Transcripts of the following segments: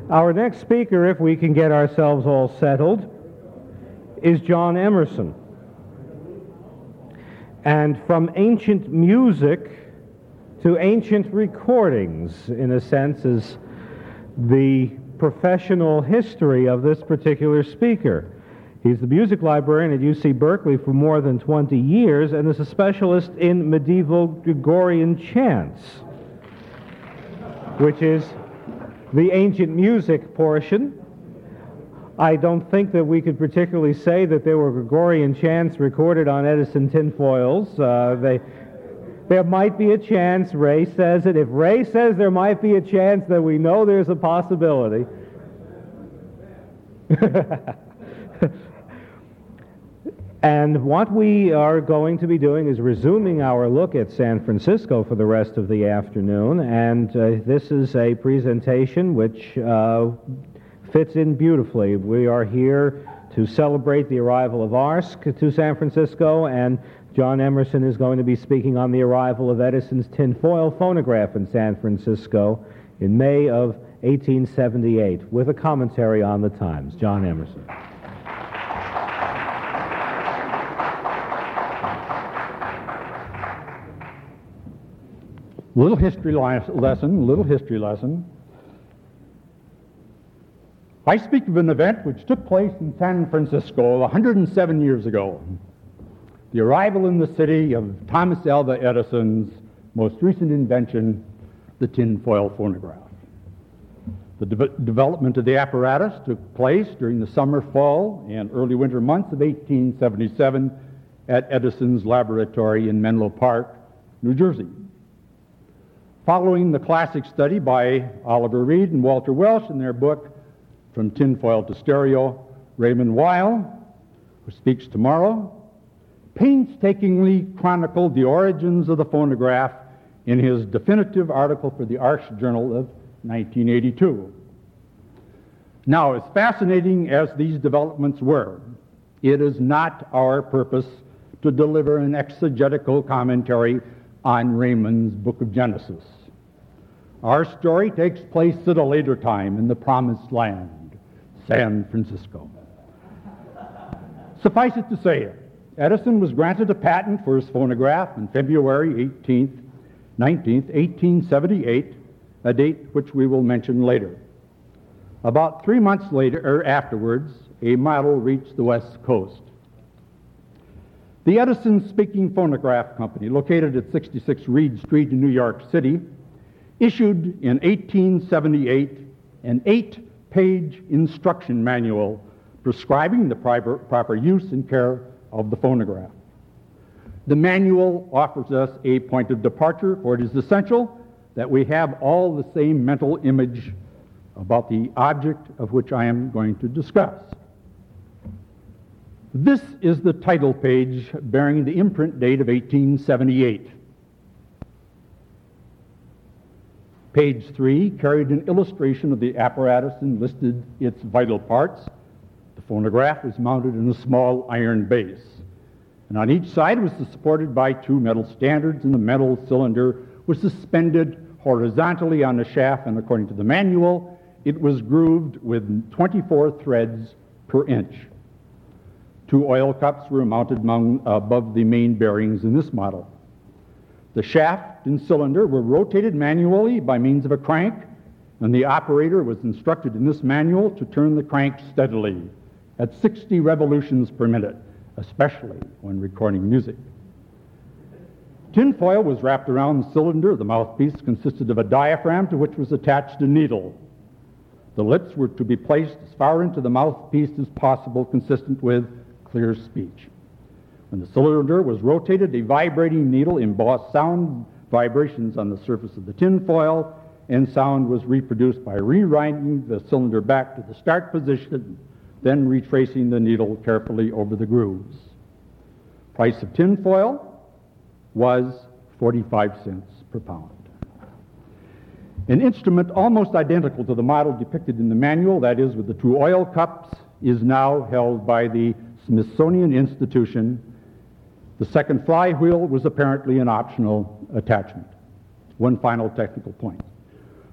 Our next speaker, if we can get ourselves all settled, is John Emerson. And from ancient music to ancient recordings, in a sense, is the professional history of this particular speaker. He's the music librarian at UC Berkeley for more than 20 years and is a specialist in medieval Gregorian chants, which is the ancient music portion. I don't think that we could particularly say that there were Gregorian chants recorded on Edison tinfoils. There might be a chance. Ray says it. If Ray says there might be a chance, then we know there's a possibility. And what we are going to be doing is resuming our look at San Francisco for the rest of the afternoon, and this is a presentation which fits in beautifully. We are here to celebrate the arrival of ARSC to San Francisco, and John Emerson is going to be speaking on the arrival of Edison's tinfoil phonograph in San Francisco in May of 1878, with a commentary on the times. John Emerson. Little history lesson. I speak of an event which took place in San Francisco 107 years ago. The arrival in the city of Thomas Alva Edison's most recent invention, the tinfoil phonograph. The development of the apparatus took place during the summer, fall, and early winter months of 1877 at Edison's laboratory in Menlo Park, New Jersey. Following the classic study by Oliver Reed and Walter Welsh in their book, From Tinfoil to Stereo, Raymond Weil, who speaks tomorrow, painstakingly chronicled the origins of the phonograph in his definitive article for the Arch Journal of 1982. Now, as fascinating as these developments were, it is not our purpose to deliver an exegetical commentary on Raymond's Book of Genesis. Our story takes place at a later time in the Promised Land, San Francisco. Suffice it to say, Edison was granted a patent for his phonograph on February 19th, 1878, a date which we will mention later. About 3 months afterwards, a model reached the West Coast. The Edison Speaking Phonograph Company, located at 66 Reed Street in New York City, issued in 1878 an 8-page instruction manual prescribing the proper use and care of the phonograph. The manual offers us a point of departure, for it is essential that we have all the same mental image about the object of which I am going to discuss. This is the title page bearing the imprint date of 1878. Page 3 carried an illustration of the apparatus and listed its vital parts. The phonograph was mounted in a small iron base, and on each side was supported by 2 metal standards, and the metal cylinder was suspended horizontally on a shaft, and according to the manual, it was grooved with 24 threads per inch. 2 oil cups were mounted above the main bearings in this model. The shaft and cylinder were rotated manually by means of a crank, and the operator was instructed in this manual to turn the crank steadily at 60 revolutions per minute, especially when recording music. Tinfoil was wrapped around the cylinder. The mouthpiece consisted of a diaphragm to which was attached a needle. The lips were to be placed as far into the mouthpiece as possible, consistent with clear speech. When the cylinder was rotated, a vibrating needle embossed sound vibrations on the surface of the tinfoil, and sound was reproduced by rewinding the cylinder back to the start position, then retracing the needle carefully over the grooves. Price of tinfoil was 45 cents per pound. An instrument almost identical to the model depicted in the manual, that is with the 2 oil cups, is now held by the Smithsonian Institution. The second flywheel was apparently an optional attachment. One final technical point.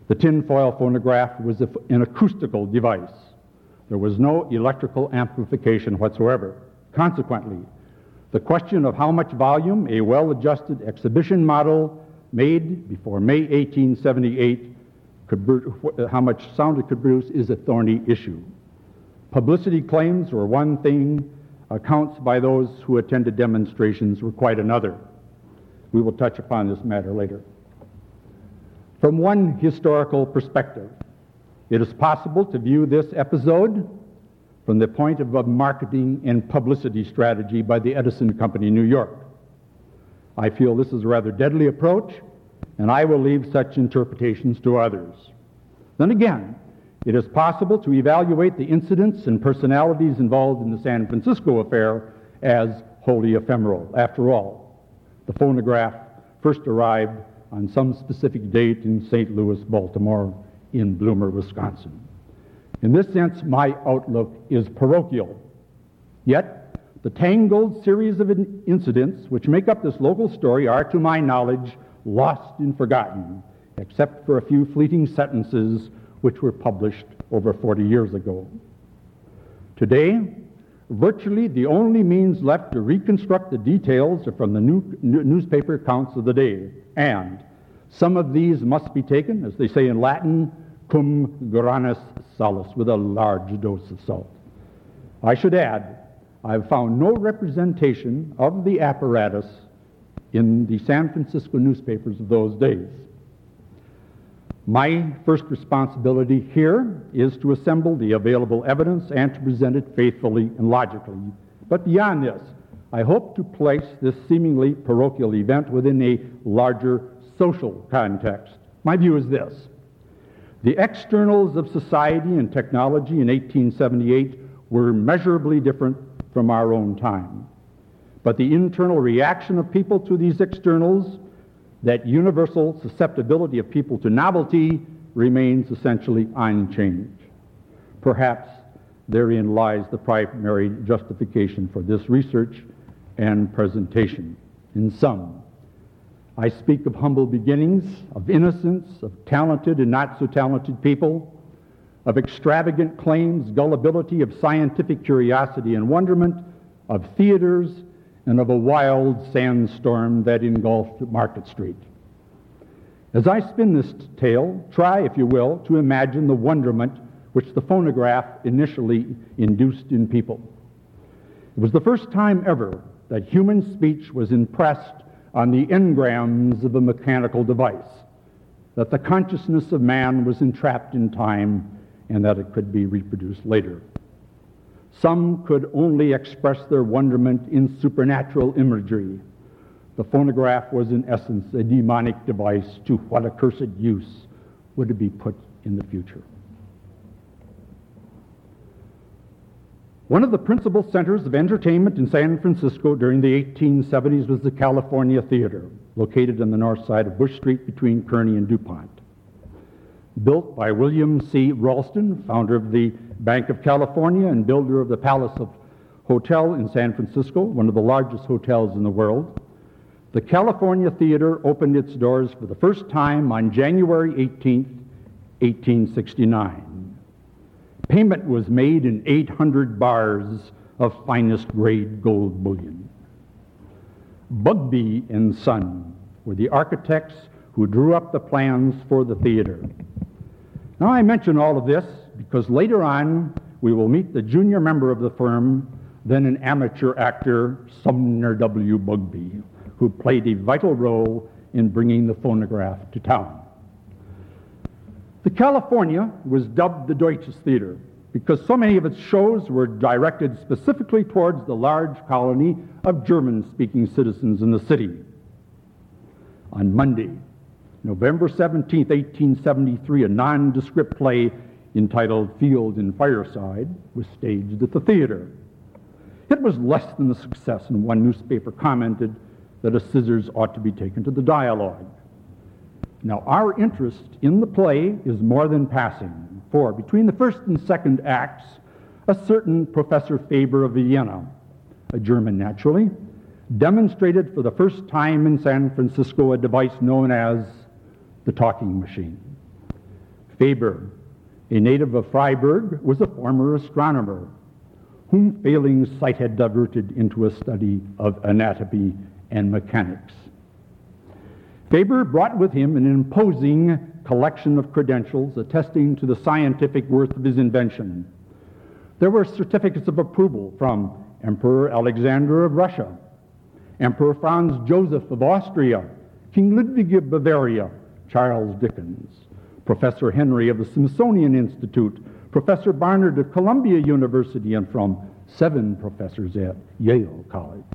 The tinfoil phonograph was an acoustical device. There was no electrical amplification whatsoever. Consequently, the question of how much volume a well-adjusted exhibition model made before May 1878 how much sound it could produce is a thorny issue. Publicity claims were one thing, accounts by those who attended demonstrations were quite another. We will touch upon this matter later. From one historical perspective, it is possible to view this episode from the point of a marketing and publicity strategy by the Edison Company in New York. I feel this is a rather deadly approach, and I will leave such interpretations to others. Then again, it is possible to evaluate the incidents and personalities involved in the San Francisco affair as wholly ephemeral. After all, the phonograph first arrived on some specific date in St. Louis, Baltimore, in Bloomer, Wisconsin. In this sense, my outlook is parochial. Yet, the tangled series of incidents which make up this local story are, to my knowledge, lost and forgotten, except for a few fleeting sentences which were published over 40 years ago. Today, virtually the only means left to reconstruct the details are from the newspaper accounts of the day, and some of these must be taken, as they say in Latin, cum granis salis, with a large dose of salt. I should add, I've found no representation of the apparatus in the San Francisco newspapers of those days. My first responsibility here is to assemble the available evidence and to present it faithfully and logically. But beyond this, I hope to place this seemingly parochial event within a larger social context. My view is this: the externals of society and technology in 1878 were measurably different from our own time. But the internal reaction of people to these externals, that universal susceptibility of people to novelty, remains essentially unchanged. Perhaps therein lies the primary justification for this research and presentation. In sum, I speak of humble beginnings, of innocence, of talented and not so talented people, of extravagant claims, gullibility, of scientific curiosity and wonderment, of theaters, and of a wild sandstorm that engulfed Market Street. As I spin this tale, try, if you will, to imagine the wonderment which the phonograph initially induced in people. It was the first time ever that human speech was impressed on the engrams of a mechanical device, that the consciousness of man was entrapped in time, and that it could be reproduced later. Some could only express their wonderment in supernatural imagery. The phonograph was in essence a demonic device. To what accursed use would it be put in the future? One of the principal centers of entertainment in San Francisco during the 1870s was the California Theater, located on the north side of Bush Street between Kearny and DuPont. Built by William C. Ralston, founder of the Bank of California and builder of the Palace Hotel in San Francisco, one of the largest hotels in the world, the California Theater opened its doors for the first time on January 18th, 1869. Payment was made in 800 bars of finest grade gold bullion. Bugbee and Son were the architects who drew up the plans for the theater. Now, I mention all of this because later on we will meet the junior member of the firm, then an amateur actor, Sumner W. Bugbee, who played a vital role in bringing the phonograph to town. The California was dubbed the Deutsches Theater because so many of its shows were directed specifically towards the large colony of German-speaking citizens in the city. On Monday, November 17, 1873, a nondescript play entitled Field and Fireside was staged at the theater. It was less than a success, and one newspaper commented that a scissors ought to be taken to the dialogue. Now, our interest in the play is more than passing, for between the first and second acts, a certain Professor Faber of Vienna, a German naturally, demonstrated for the first time in San Francisco a device known as the talking machine. Faber, a native of Freiburg, was a former astronomer whom failing sight had diverted into a study of anatomy and mechanics. Faber brought with him an imposing collection of credentials attesting to the scientific worth of his invention. There were certificates of approval from Emperor Alexander of Russia, Emperor Franz Joseph of Austria, King Ludwig of Bavaria, Charles Dickens, Professor Henry of the Smithsonian Institute, Professor Barnard of Columbia University, and from 7 professors at Yale College.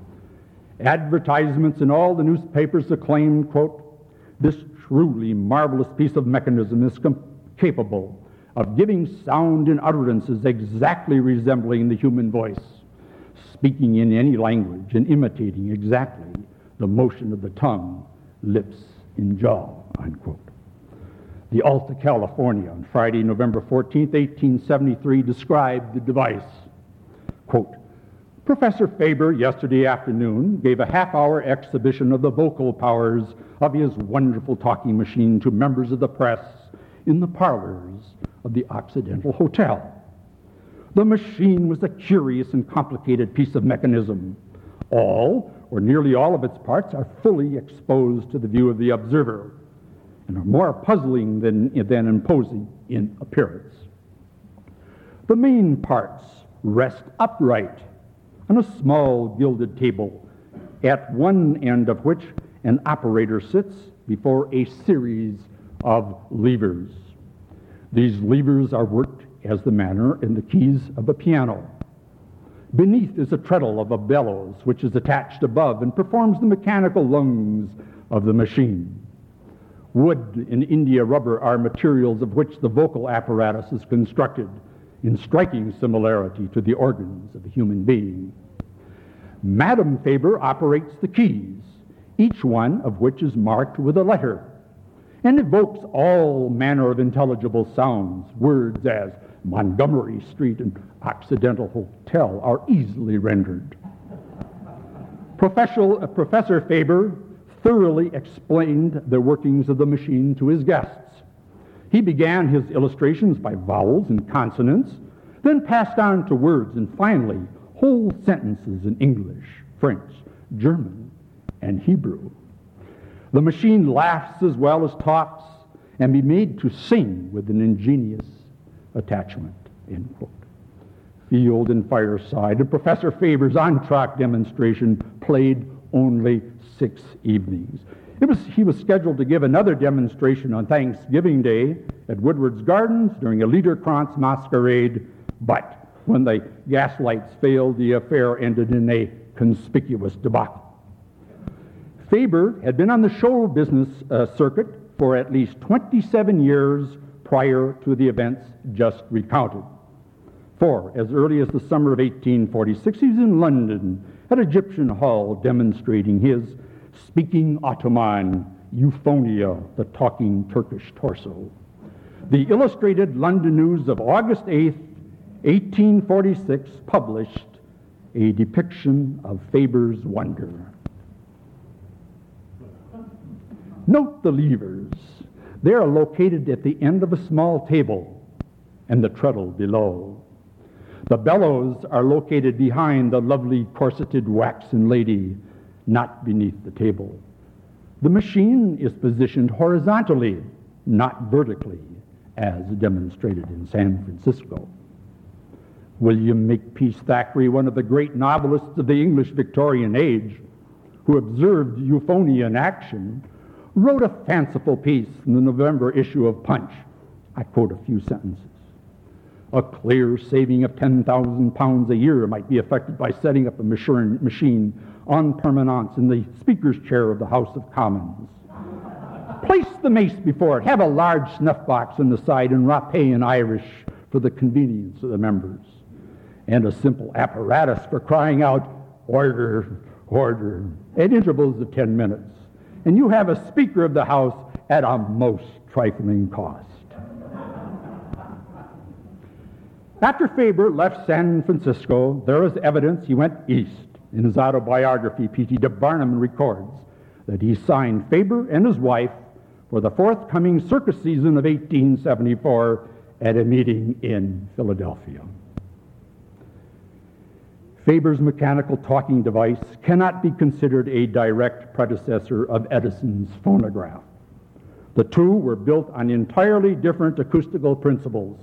Advertisements in all the newspapers acclaimed, quote, "This truly marvelous piece of mechanism is capable of giving sound in utterances exactly resembling the human voice, speaking in any language and imitating exactly the motion of the tongue, lips, and jaw," unquote. The Alta California on Friday, November 14, 1873, described the device. Quote, "Professor Faber yesterday afternoon gave a half-hour exhibition of the vocal powers of his wonderful talking machine to members of the press in the parlors of the Occidental Hotel. The machine was a curious and complicated piece of mechanism. All, or nearly all of its parts, are fully exposed to the view of the observer and are more puzzling than imposing in appearance. The main parts rest upright on a small gilded table, at one end of which an operator sits before a series of levers. These levers are worked as the manner in the keys of a piano. Beneath is a treadle of a bellows, which is attached above and performs the mechanical lungs of the machine. Wood and India rubber are materials of which the vocal apparatus is constructed, in striking similarity to the organs of a human being. Madame Faber operates the keys, each one of which is marked with a letter, and evokes all manner of intelligible sounds. Words as Montgomery Street and Occidental Hotel are easily rendered. Professor Faber thoroughly explained the workings of the machine to his guests. He began his illustrations by vowels and consonants, then passed on to words, and finally whole sentences in English, French, German, and Hebrew. The machine laughs as well as talks, and be made to sing with an ingenious attachment, end quote. Field and Fireside, and Professor Faber's entr'acte demonstration played only 6 evenings. He was scheduled to give another demonstration on Thanksgiving Day at Woodward's Gardens during a Liederkranz masquerade, but when the gas lights failed, the affair ended in a conspicuous debacle. Faber had been on the show business circuit for at least 27 years prior to the events just recounted. For as early as the summer of 1846, he was in London at Egyptian Hall demonstrating his speaking Ottoman, Euphonia, the talking Turkish torso. The Illustrated London News of August 8, 1846, published a depiction of Faber's wonder. Note the levers. They are located at the end of a small table and the treadle below. The bellows are located behind the lovely corseted waxen lady, not beneath the table. The machine is positioned horizontally, not vertically, as demonstrated in San Francisco. William Makepeace Thackeray, one of the great novelists of the English Victorian age, who observed Euphonia in action, wrote a fanciful piece in the November issue of Punch. I quote a few sentences. A clear saving of 10,000 pounds a year might be effected by setting up a machine en permanence in the Speaker's chair of the House of Commons. Place the mace before it, have a large snuff box on the side, and rapé in Irish for the convenience of the members, and a simple apparatus for crying out, "Order, order," at intervals of 10 minutes. And you have a Speaker of the House at a most trifling cost. After Faber left San Francisco, there is evidence he went east. In his autobiography, P.T. de Barnum records that he signed Faber and his wife for the forthcoming circus season of 1874 at a meeting in Philadelphia. Faber's mechanical talking device cannot be considered a direct predecessor of Edison's phonograph. The two were built on entirely different acoustical principles.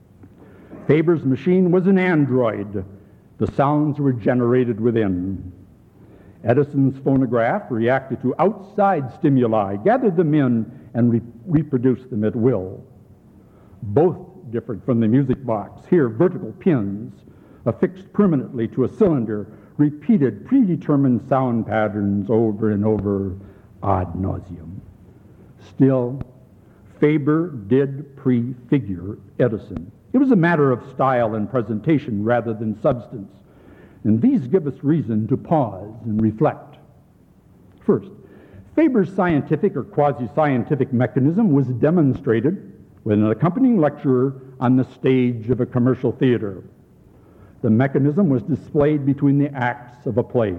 Faber's machine was an android. The sounds were generated within. Edison's phonograph reacted to outside stimuli, gathered them in, and reproduced them at will. Both differed from the music box. Here, vertical pins affixed permanently to a cylinder repeated predetermined sound patterns over and over ad nauseum. Still, Faber did prefigure Edison. It was a matter of style and presentation rather than substance, and these give us reason to pause and reflect. First, Faber's scientific or quasi-scientific mechanism was demonstrated with an accompanying lecturer on the stage of a commercial theater. The mechanism was displayed between the acts of a play.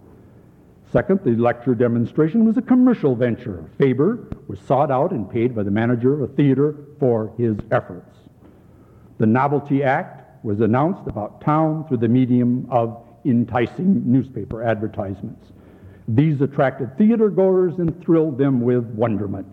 Second, the lecture demonstration was a commercial venture. Faber was sought out and paid by the manager of a theater for his efforts. The novelty act was announced about town through the medium of enticing newspaper advertisements. These attracted theater goers and thrilled them with wonderment.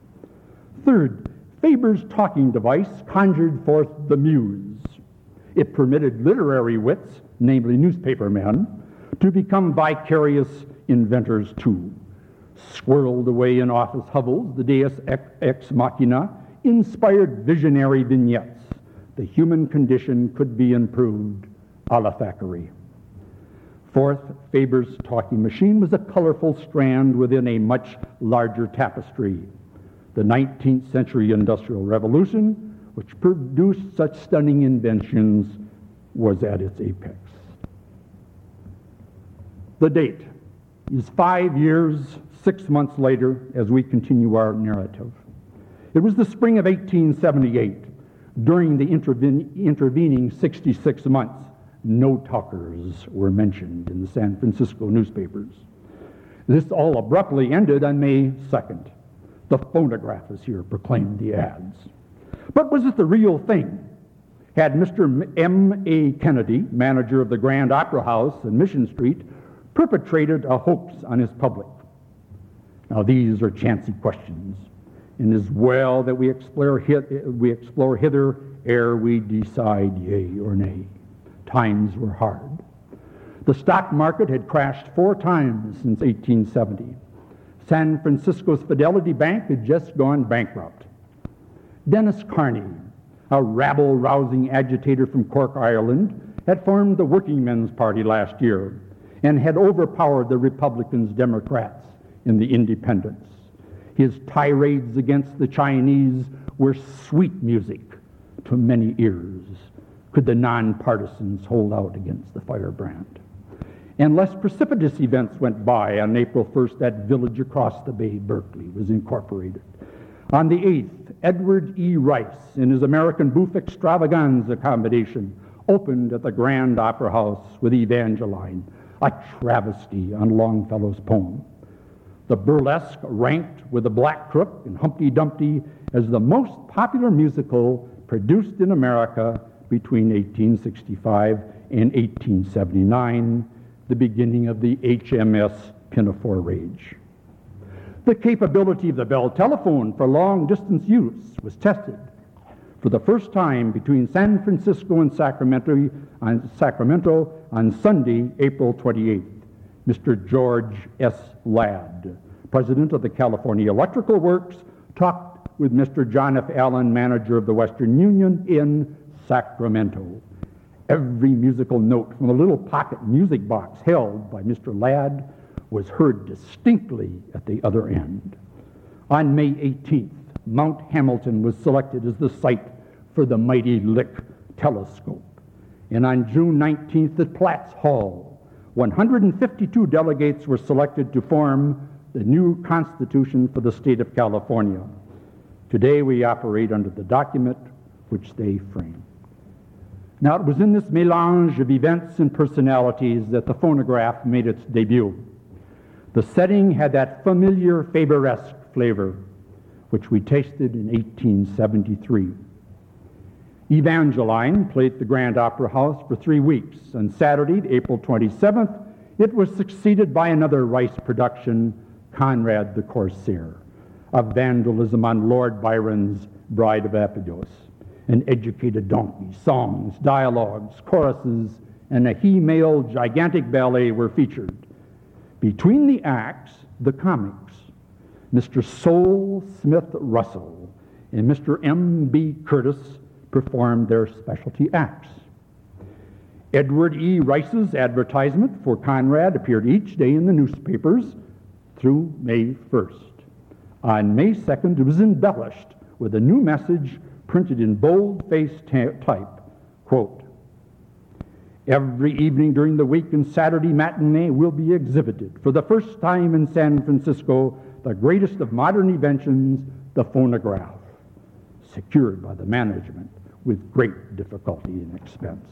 Third, Faber's talking device conjured forth the muse. It permitted literary wits, namely newspaper men, to become vicarious inventors too. Squirreled away in office hovels, the Deus ex machina inspired visionary vignettes. The human condition could be improved a la Thackeray. Fourth, Faber's talking machine was a colorful strand within a much larger tapestry. The 19th century Industrial Revolution, which produced such stunning inventions, was at its apex. The date is 5 years, 6 months later as we continue our narrative. It was the spring of 1878. During the intervening 66 months, no talkers were mentioned in the San Francisco newspapers. This all abruptly ended on May 2nd. The phonograph is here, proclaimed the ads. But was it the real thing? Had Mr. M.A. Kennedy, manager of the Grand Opera House in Mission Street, perpetrated a hoax on his public? Now, these are chancy questions, and it is well that we explore hither ere we decide yea or nay. Times were hard. The stock market had crashed 4 times since 1870. San Francisco's Fidelity Bank had just gone bankrupt. Dennis Carney, a rabble-rousing agitator from Cork, Ireland, had formed the Working Men's Party last year and had overpowered the Republicans, Democrats in the independents. His tirades against the Chinese were sweet music to many ears. Could the nonpartisans hold out against the firebrand? And less precipitous events went by. On April 1st, that village across the bay, Berkeley, was incorporated. On the 8th, Edward E. Rice, in his American Bouffe Extravaganza accommodation, opened at the Grand Opera House with Evangeline, a travesty on Longfellow's poem. The burlesque ranked with The Black Crook and Humpty Dumpty as the most popular musical produced in America between 1865 and 1879, the beginning of the HMS Pinafore Rage. The capability of the Bell telephone for long-distance use was tested for the first time between San Francisco and Sacramento on Sunday, April 28th. Mr. George S. Ladd, president of the California Electrical Works, talked with Mr. John F. Allen, manager of the Western Union in Sacramento. Every musical note from a little pocket music box held by Mr. Ladd was heard distinctly at the other end. On May 18th, Mount Hamilton was selected as the site for the mighty Lick telescope. And on June 19th at Platts Hall, 152 delegates were selected to form the new Constitution for the state of California. Today we operate under the document which they framed. Now, it was in this melange of events and personalities that the phonograph made its debut. The setting had that familiar Faberesque flavor. which we tasted in 1873. Evangeline played at the Grand Opera House for 3 weeks. On Saturday, April 27th, it was succeeded by another Rice production, Conrad the Corsair, of vandalism on Lord Byron's Bride of Abydos. An educated donkey, songs, dialogues, choruses, and a he-male gigantic ballet were featured. Between the acts, the comics, Mr. Sol Smith Russell and Mr. M.B. Curtis performed their specialty acts. Edward E. Rice's advertisement for Conrad appeared each day in the newspapers through May 1st. On May 2nd, it was embellished with a new message printed in bold-faced type, quote, "Every evening during the week and Saturday matinee will be exhibited, for the first time in San Francisco, the greatest of modern inventions, the phonograph, secured by the management with great difficulty and expense."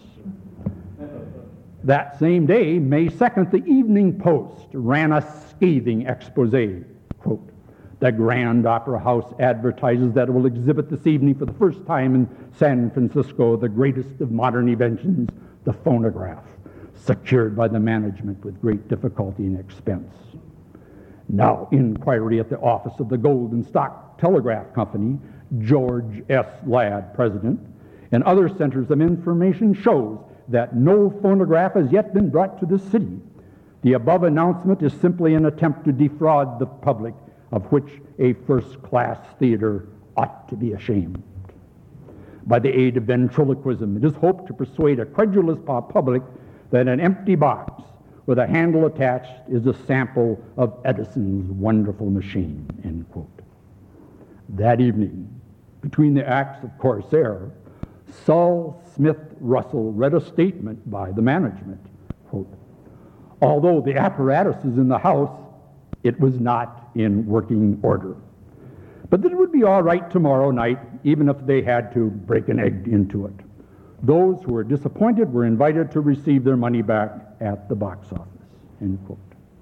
That same day, May 2nd, the Evening Post ran a scathing expose, quote, "The Grand Opera House advertises that it will exhibit this evening for the first time in San Francisco the greatest of modern inventions, the phonograph, secured by the management with great difficulty and expense." Now, inquiry at the office of the Golden Stock Telegraph Company, George S. Ladd, president, and other centers of information shows that no phonograph has yet been brought to this city. The above announcement is simply an attempt to defraud the public, of which a first-class theater ought to be ashamed. By the aid of ventriloquism, it is hoped to persuade a credulous public that an empty box with a handle attached is a sample of Edison's wonderful machine, end quote. That evening, between the acts of Corsair, Sol Smith Russell read a statement by the management, quote, "Although the apparatus is in the house, it was not in working order. But that it would be all right tomorrow night, even if they had to break an egg into it. Those who were disappointed were invited to receive their money back at the box office," end quote.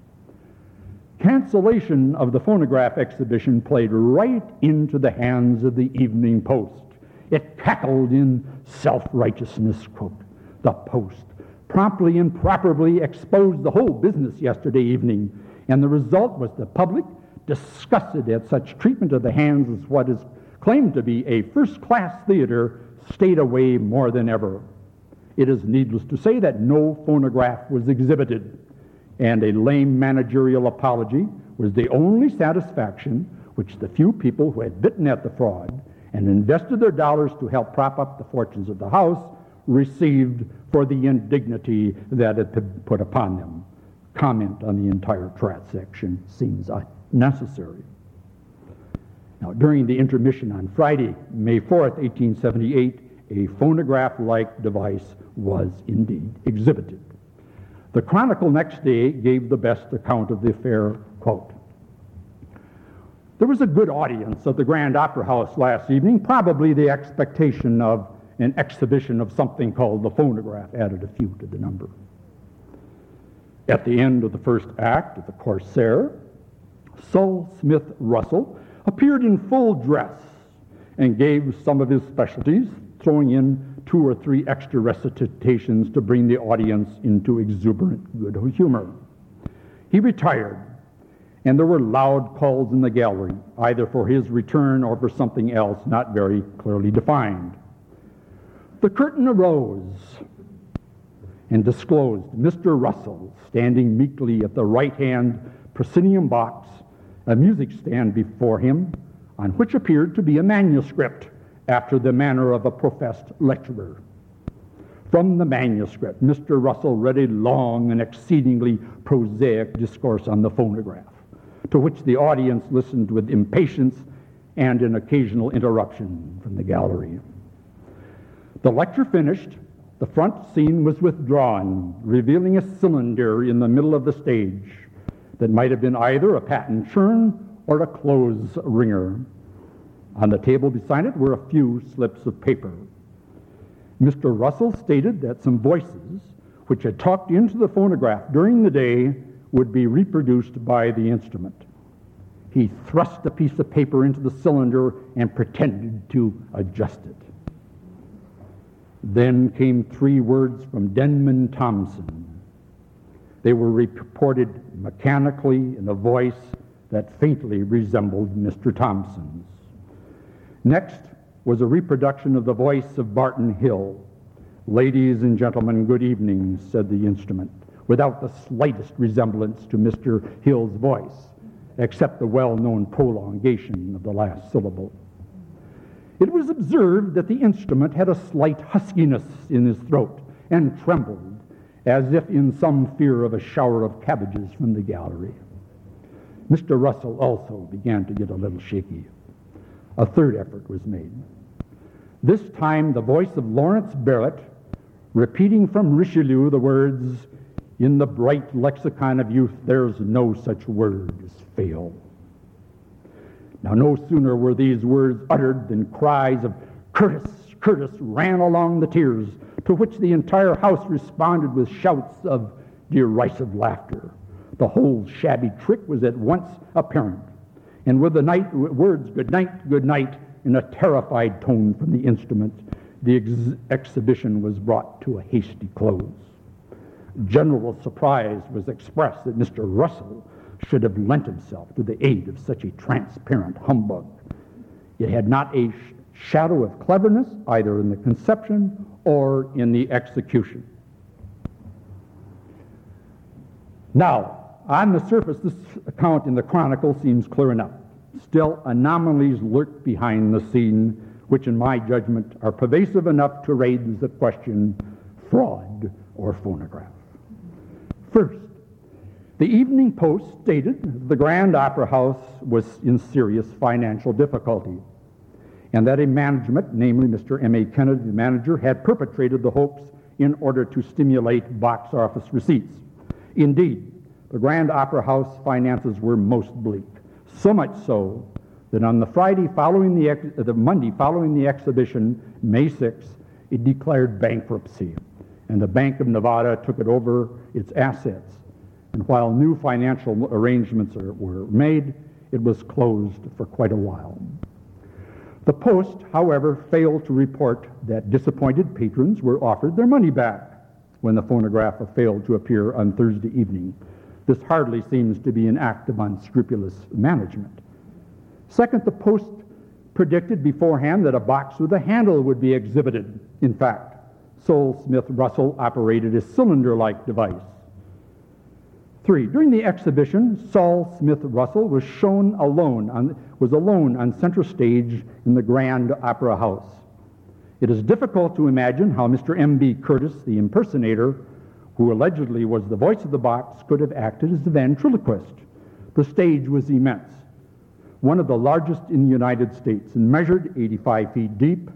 Cancellation of the phonograph exhibition played right into the hands of the Evening Post. It cackled in self-righteousness, quote, "The Post promptly and properly exposed the whole business yesterday evening, and the result was the public, disgusted at such treatment of the hands as what is claimed to be a first-class theater, stayed away more than ever. It is needless to say that no phonograph was exhibited, and a lame managerial apology was the only satisfaction which the few people who had bitten at the fraud and invested their dollars to help prop up the fortunes of the house received for the indignity that it had put upon them. Comment on the entire transaction seems unnecessary." Now, during the intermission on Friday, May 4th, 1878, a phonograph-like device was indeed exhibited. The Chronicle next day gave the best account of the affair, quote, "There was a good audience at the Grand Opera House last evening. Probably the expectation of an exhibition of something called the phonograph added a few to the number. At the end of the first act of the Corsair, Sol Smith Russell appeared in full dress and gave some of his specialties, throwing in 2 or 3 extra recitations to bring the audience into exuberant good humor. He retired, and there were loud calls in the gallery, either for his return or for something else not very clearly defined. The curtain arose and disclosed Mr. Russell standing meekly at the right-hand proscenium box, a music stand before him, on which appeared to be a manuscript after the manner of a professed lecturer. From the manuscript, Mr. Russell read a long and exceedingly prosaic discourse on the phonograph, to which the audience listened with impatience and an occasional interruption from the gallery. The lecture finished, the front scene was withdrawn, revealing a cylinder in the middle of the stage that might have been either a patent churn or a clothes wringer. On the table beside it were a few slips of paper. Mr. Russell stated that some voices which had talked into the phonograph during the day would be reproduced by the instrument. He thrust a piece of paper into the cylinder and pretended to adjust it. Then came 3 words from Denman Thompson. They were reported mechanically in a voice that faintly resembled Mr. Thompson's. Next was a reproduction of the voice of Barton Hill. "Ladies and gentlemen, good evening," said the instrument, without the slightest resemblance to Mr. Hill's voice, except the well-known prolongation of the last syllable. It was observed that the instrument had a slight huskiness in his throat and trembled, as if in some fear of a shower of cabbages from the gallery. Mr. Russell also began to get a little shaky. A 3rd effort was made. This time the voice of Lawrence Barrett, repeating from Richelieu the words, "In the bright lexicon of youth there's no such word as fail." Now no sooner were these words uttered than cries of "Curtis, Curtis" ran along the tiers, to which the entire house responded with shouts of derisive laughter. The whole shabby trick was at once apparent, and with the words "Good night, good night," in a terrified tone from the instrument, the exhibition was brought to a hasty close. General surprise was expressed that Mr. Russell should have lent himself to the aid of such a transparent humbug. It had not a shadow of cleverness either in the conception or in the execution. Now, on the surface, this account in the Chronicle seems clear enough. Still, anomalies lurk behind the scene, which in my judgment are pervasive enough to raise the question, fraud or phonograph. First, the Evening Post stated the Grand Opera House was in serious financial difficulty, and that a management, namely Mr. M.A. Kennedy, the manager, had perpetrated the hoax in order to stimulate box office receipts. Indeed, the Grand Opera House finances were most bleak, so much so that on the Monday following the exhibition, May 6th, it declared bankruptcy, and the Bank of Nevada took it over its assets. And while new financial arrangements were made, it was closed for quite a while. The Post, however, failed to report that disappointed patrons were offered their money back when the phonograph failed to appear on Thursday evening. This hardly seems to be an act of unscrupulous management. Second, the Post predicted beforehand that a box with a handle would be exhibited. In fact, Sol Smith Russell operated a cylinder-like device. 3. During the exhibition, Sol Smith Russell was alone on center stage in the Grand Opera House. It is difficult to imagine how Mr. M.B. Curtis, the impersonator, who allegedly was the voice of the box, could have acted as the ventriloquist. The stage was immense, one of the largest in the United States, and measured 85 feet deep,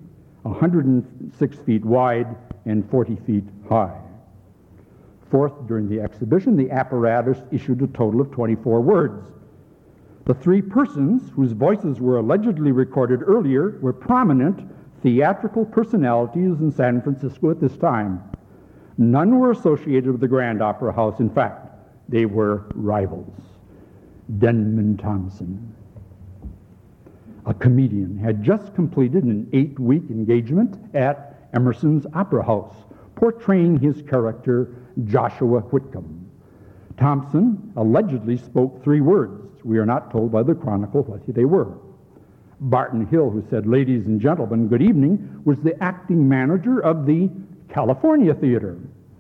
106 feet wide, and 40 feet high. Fourth, during the exhibition, the apparatus issued a total of 24 words. The 3 persons whose voices were allegedly recorded earlier were prominent theatrical personalities in San Francisco at this time. None were associated with the Grand Opera House. In fact, they were rivals. Denman Thompson, a comedian, had just completed an 8-week engagement at Emerson's Opera House, portraying his character Joshua Whitcomb. Thompson allegedly spoke 3 words. We are not told by the Chronicle what they were. Barton Hill, who said, "Ladies and gentlemen, good evening," was the acting manager of the California Theater.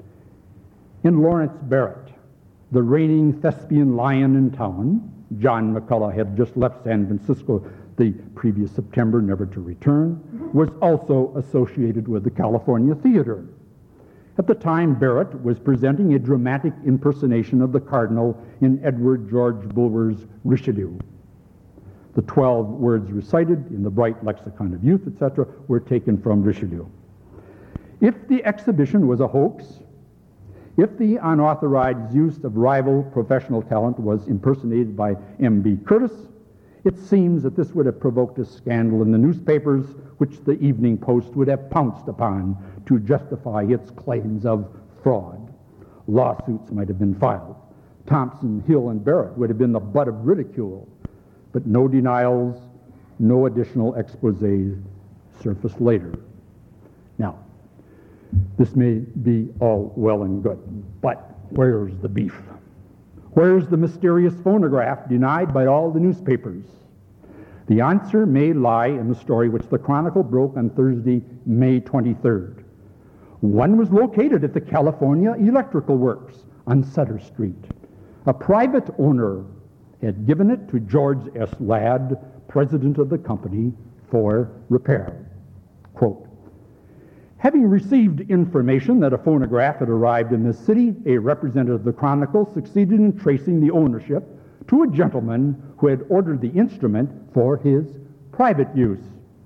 And Lawrence Barrett, the reigning thespian lion in town, John McCullough had just left San Francisco the previous September, never to return, was also associated with the California Theater. At the time, Barrett was presenting a dramatic impersonation of the Cardinal in Edward George Bulwer's Richelieu. The 12 words recited in the bright lexicon of youth, etc., were taken from Richelieu. If the exhibition was a hoax, if the unauthorized use of rival professional talent was impersonated by M.B. Curtis, it seems that this would have provoked a scandal in the newspapers, which the Evening Post would have pounced upon to justify its claims of fraud. Lawsuits might have been filed. Thompson, Hill, and Barrett would have been the butt of ridicule. but no denials, no additional exposés surfaced later. Now, this may be all well and good, but where's the beef? Where's the mysterious phonograph denied by all the newspapers? The answer may lie in the story which the Chronicle broke on Thursday, May 23rd. One was located at the California Electrical Works on Sutter Street. A private owner had given it to George S. Ladd, president of the company, for repair. Quote, having received information that a phonograph had arrived in this city, a representative of the Chronicle succeeded in tracing the ownership to a gentleman who had ordered the instrument for his private use.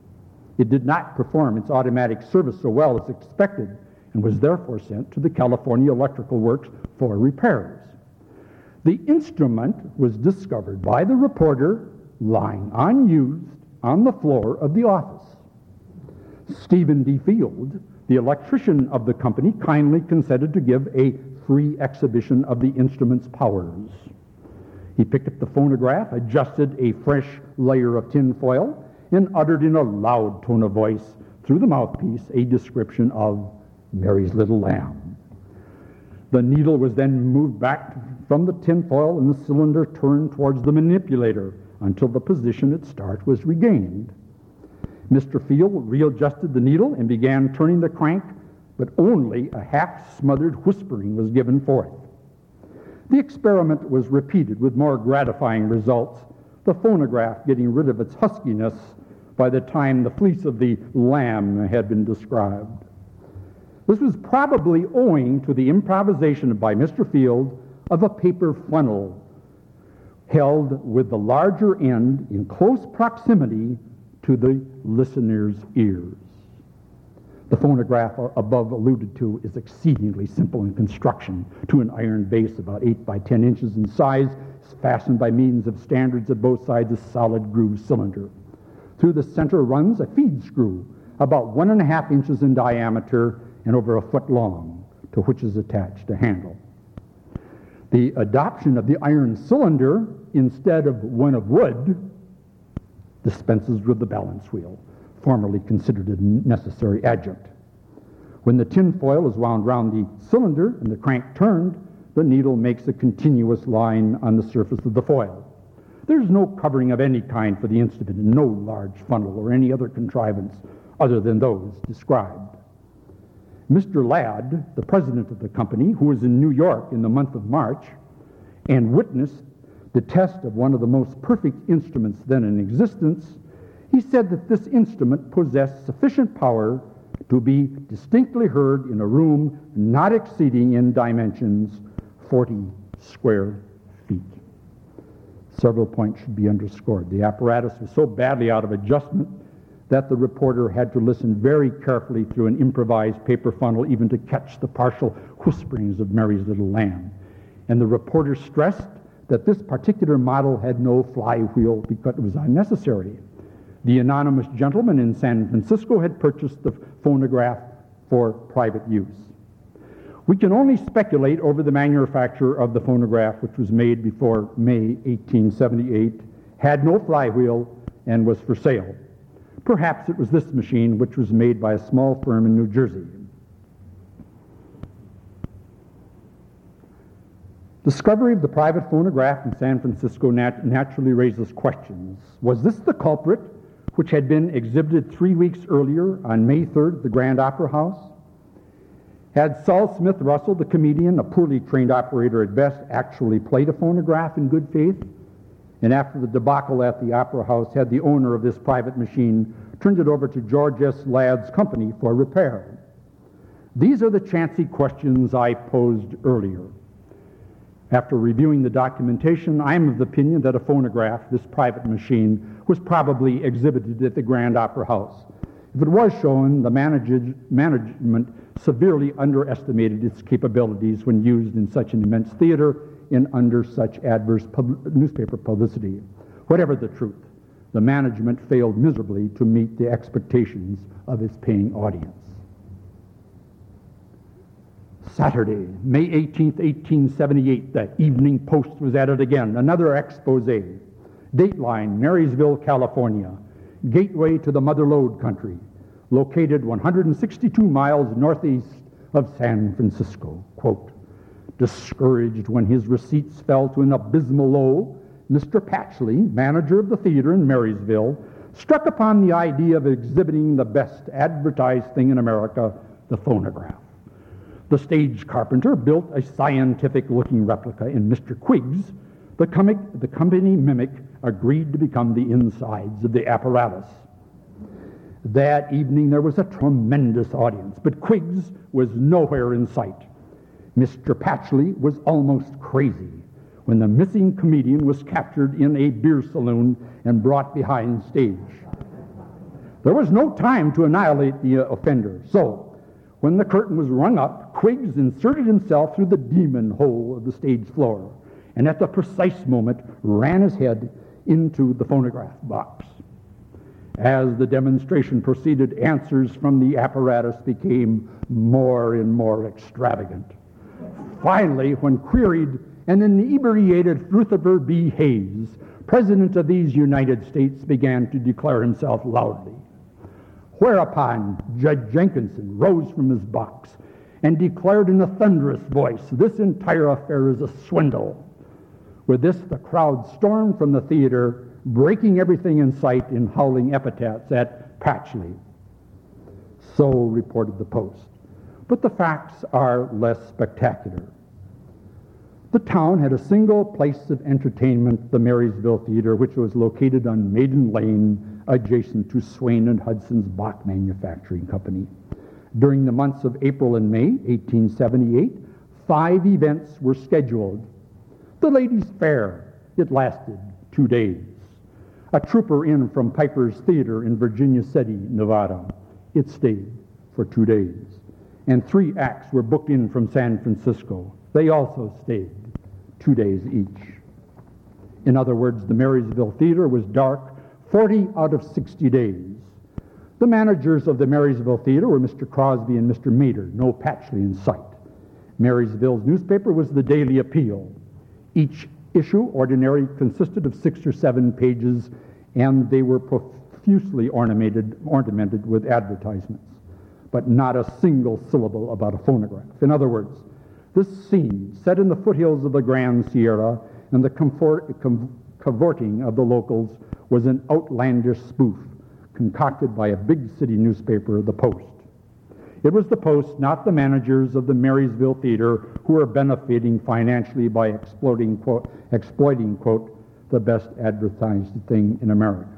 It did not perform its automatic service so well as expected and was therefore sent to the California Electrical Works for repairs. The instrument was discovered by the reporter lying unused on the floor of the office. Stephen D. Field, the electrician of the company, kindly consented to give a free exhibition of the instrument's powers. He picked up the phonograph, adjusted a fresh layer of tinfoil, and uttered in a loud tone of voice through the mouthpiece a description of Mary's Little Lamb. The needle was then moved back from the tinfoil and the cylinder turned towards the manipulator until the position at start was regained. Mr. Field readjusted the needle and began turning the crank, but only a half-smothered whispering was given forth. The experiment was repeated with more gratifying results, the phonograph getting rid of its huskiness by the time the fleece of the lamb had been described. This was probably owing to the improvisation by Mr. Field of a paper funnel held with the larger end in close proximity to the listener's ears. The phonograph above alluded to is exceedingly simple in construction. To an iron base about 8 by 10 inches in size, is fastened by means of standards at both sides a solid groove cylinder. Through the center runs a feed screw about 1.5 inches in diameter and over a foot long, to which is attached a handle. The adoption of the iron cylinder instead of one of wood dispenses with the balance wheel, formerly considered a necessary adjunct. When the tinfoil is wound round the cylinder and the crank turned, the needle makes a continuous line on the surface of the foil. There's no covering of any kind for the instrument, and no large funnel or any other contrivance other than those described. Mr. Ladd, the president of the company, who was in New York in the month of March and witnessed the test of one of the most perfect instruments then in existence, he said that this instrument possessed sufficient power to be distinctly heard in a room not exceeding in dimensions 40 square feet. Several points should be underscored. The apparatus was so badly out of adjustment that the reporter had to listen very carefully through an improvised paper funnel even to catch the partial whisperings of Mary's Little Lamb. And the reporter stressed that this particular model had no flywheel because it was unnecessary. The anonymous gentleman in San Francisco had purchased the phonograph for private use. We can only speculate over the manufacture of the phonograph, which was made before May 1878, had no flywheel, and was for sale. Perhaps it was this machine, which was made by a small firm in New Jersey. Discovery of the private phonograph in San Francisco naturally raises questions. Was this the culprit which had been exhibited 3 weeks earlier on May 3rd at the Grand Opera House? Had Saul Smith Russell, the comedian, a poorly trained operator at best, actually played a phonograph in good faith? And after the debacle at the Opera House, had the owner of this private machine turned it over to George S. Ladd's company for repair? These are the chancy questions I posed earlier. After reviewing the documentation, I am of the opinion that a phonograph, this private machine, was probably exhibited at the Grand Opera House. If it was shown, the management severely underestimated its capabilities when used in such an immense theater and under such adverse newspaper publicity. Whatever the truth, the management failed miserably to meet the expectations of its paying audience. Saturday, May 18th, 1878, the Evening Post was at it again, another expose. Dateline, Marysville, California, gateway to the Mother Lode country, located 162 miles northeast of San Francisco. Quote, discouraged when his receipts fell to an abysmal low, Mr. Patchley, manager of the theater in Marysville, struck upon the idea of exhibiting the best advertised thing in America, the phonograph. The stage carpenter built a scientific-looking replica, and Mr. Quiggs, the company mimic, agreed to become the insides of the apparatus. That evening there was a tremendous audience, but Quiggs was nowhere in sight. Mr. Patchley was almost crazy when the missing comedian was captured in a beer saloon and brought behind stage. There was no time to annihilate the offender, so when the curtain was rung up, Quiggs inserted himself through the demon hole of the stage floor, and at the precise moment ran his head into the phonograph box. As the demonstration proceeded, answers from the apparatus became more and more extravagant. Finally, when queried, an inebriated Rutherford B. Hayes, President of these United States, began to declare himself loudly. Whereupon Judge Jenkinson rose from his box and declared in a thunderous voice, this entire affair is a swindle. With this, the crowd stormed from the theater, breaking everything in sight and howling epithets at Patchley. So reported the Post. But the facts are less spectacular. The town had a single place of entertainment, the Marysville Theater, which was located on Maiden Lane, adjacent to Swain and Hudson's Bach Manufacturing Company. During the months of April and May 1878, 5 events were scheduled. The Ladies' Fair, it lasted 2 days. A trooper in from Piper's Theater in Virginia City, Nevada. It stayed for 2 days. And 3 acts were booked in from San Francisco. They also stayed 2 days each. In other words, the Marysville Theater was dark 40 out of 60 days. The managers of the Marysville Theater were Mr. Crosby and Mr. Mater, no Patchley in sight. Marysville's newspaper was the Daily Appeal. Each issue ordinarily consisted of 6 or 7 pages, and they were profusely ornamented with advertisements, but not a single syllable about a phonograph. In other words, this scene, set in the foothills of the Grand Sierra and the cavorting of the locals, was an outlandish spoof concocted by a big city newspaper, the Post. It was the Post, not the managers of the Marysville Theater, who were benefiting financially by exploiting, quote, the best advertised thing in America.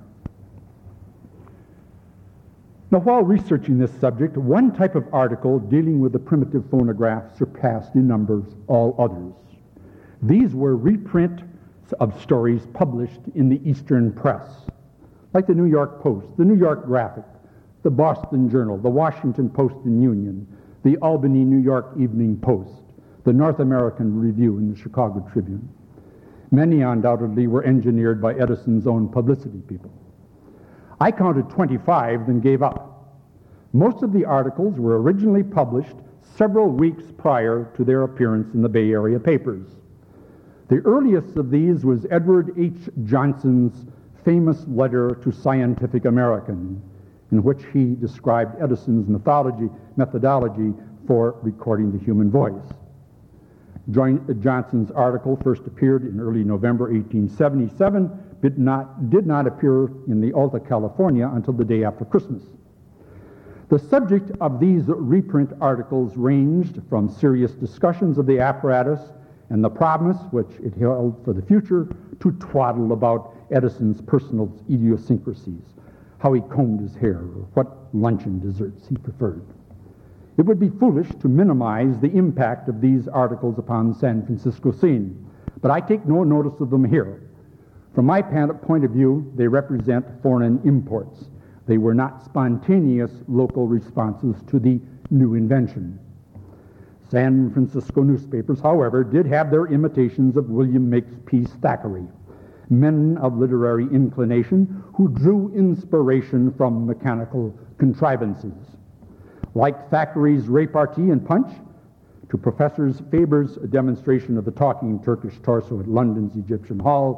Now, while researching this subject, one type of article dealing with the primitive phonograph surpassed in numbers all others. These were reprints of stories published in the Eastern press, like the New York Post, the New York Graphic, the Boston Journal, the Washington Post and Union, the Albany, New York Evening Post, the North American Review, and the Chicago Tribune. Many undoubtedly were engineered by Edison's own publicity people. I counted 25, then gave up. Most of the articles were originally published several weeks prior to their appearance in the Bay Area papers. The earliest of these was Edward H. Johnson's famous letter to Scientific American, in which he described Edison's methodology for recording the human voice. Johnson's article first appeared in early November 1877, but did not appear in the Alta California until the day after Christmas. The subject of these reprint articles ranged from serious discussions of the apparatus and the promise which it held for the future to twaddle about Edison's personal idiosyncrasies, how he combed his hair, or what luncheon desserts he preferred. It would be foolish to minimize the impact of these articles upon the San Francisco scene, but I take no notice of them here. From my point of view, they represent foreign imports. They were not spontaneous local responses to the new invention. San Francisco newspapers, however, did have their imitations of William Makepeace Thackeray, men of literary inclination who drew inspiration from mechanical contrivances. Like Thackeray's repartee and Punch, to Professor Faber's demonstration of the talking Turkish torso at London's Egyptian Hall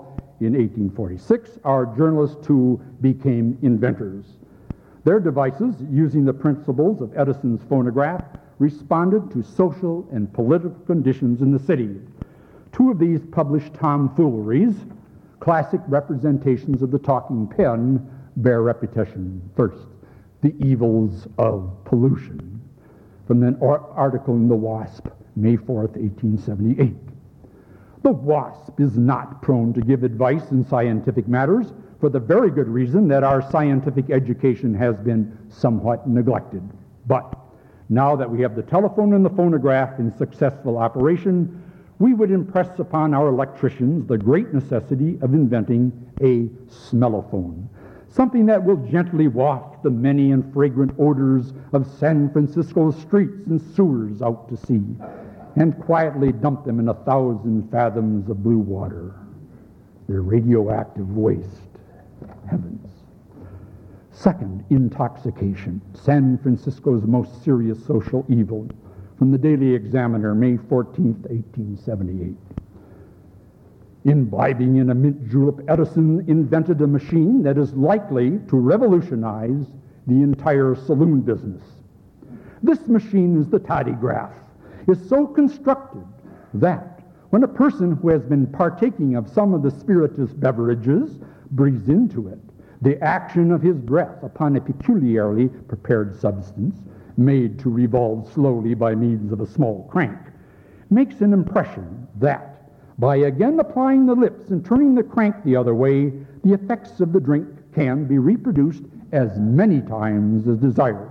in 1846, our journalists too became inventors. Their devices, using the principles of Edison's phonograph, responded to social and political conditions in the city. Two of these published tomfooleries, classic representations of the talking pen, bear repetition. First, the evils of pollution, from an article in the Wasp, May 4th, 1878. The Wasp is not prone to give advice in scientific matters for the very good reason that our scientific education has been somewhat neglected. But now that we have the telephone and the phonograph in successful operation, we would impress upon our electricians the great necessity of inventing a smellophone, something that will gently waft the many and fragrant odors of San Francisco's streets and sewers out to sea, and quietly dump them in 1,000 fathoms of blue water, their radioactive waste. Heavens. Second, intoxication, San Francisco's most serious social evil, from the Daily Examiner, May 14th, 1878. Imbibing in a mint julep, Edison invented a machine that is likely to revolutionize the entire saloon business. This machine is the toddygraph. Is so constructed that when a person who has been partaking of some of the spirituous beverages breathes into it, the action of his breath upon a peculiarly prepared substance, made to revolve slowly by means of a small crank, makes an impression that, by again applying the lips and turning the crank the other way, the effects of the drink can be reproduced as many times as desired.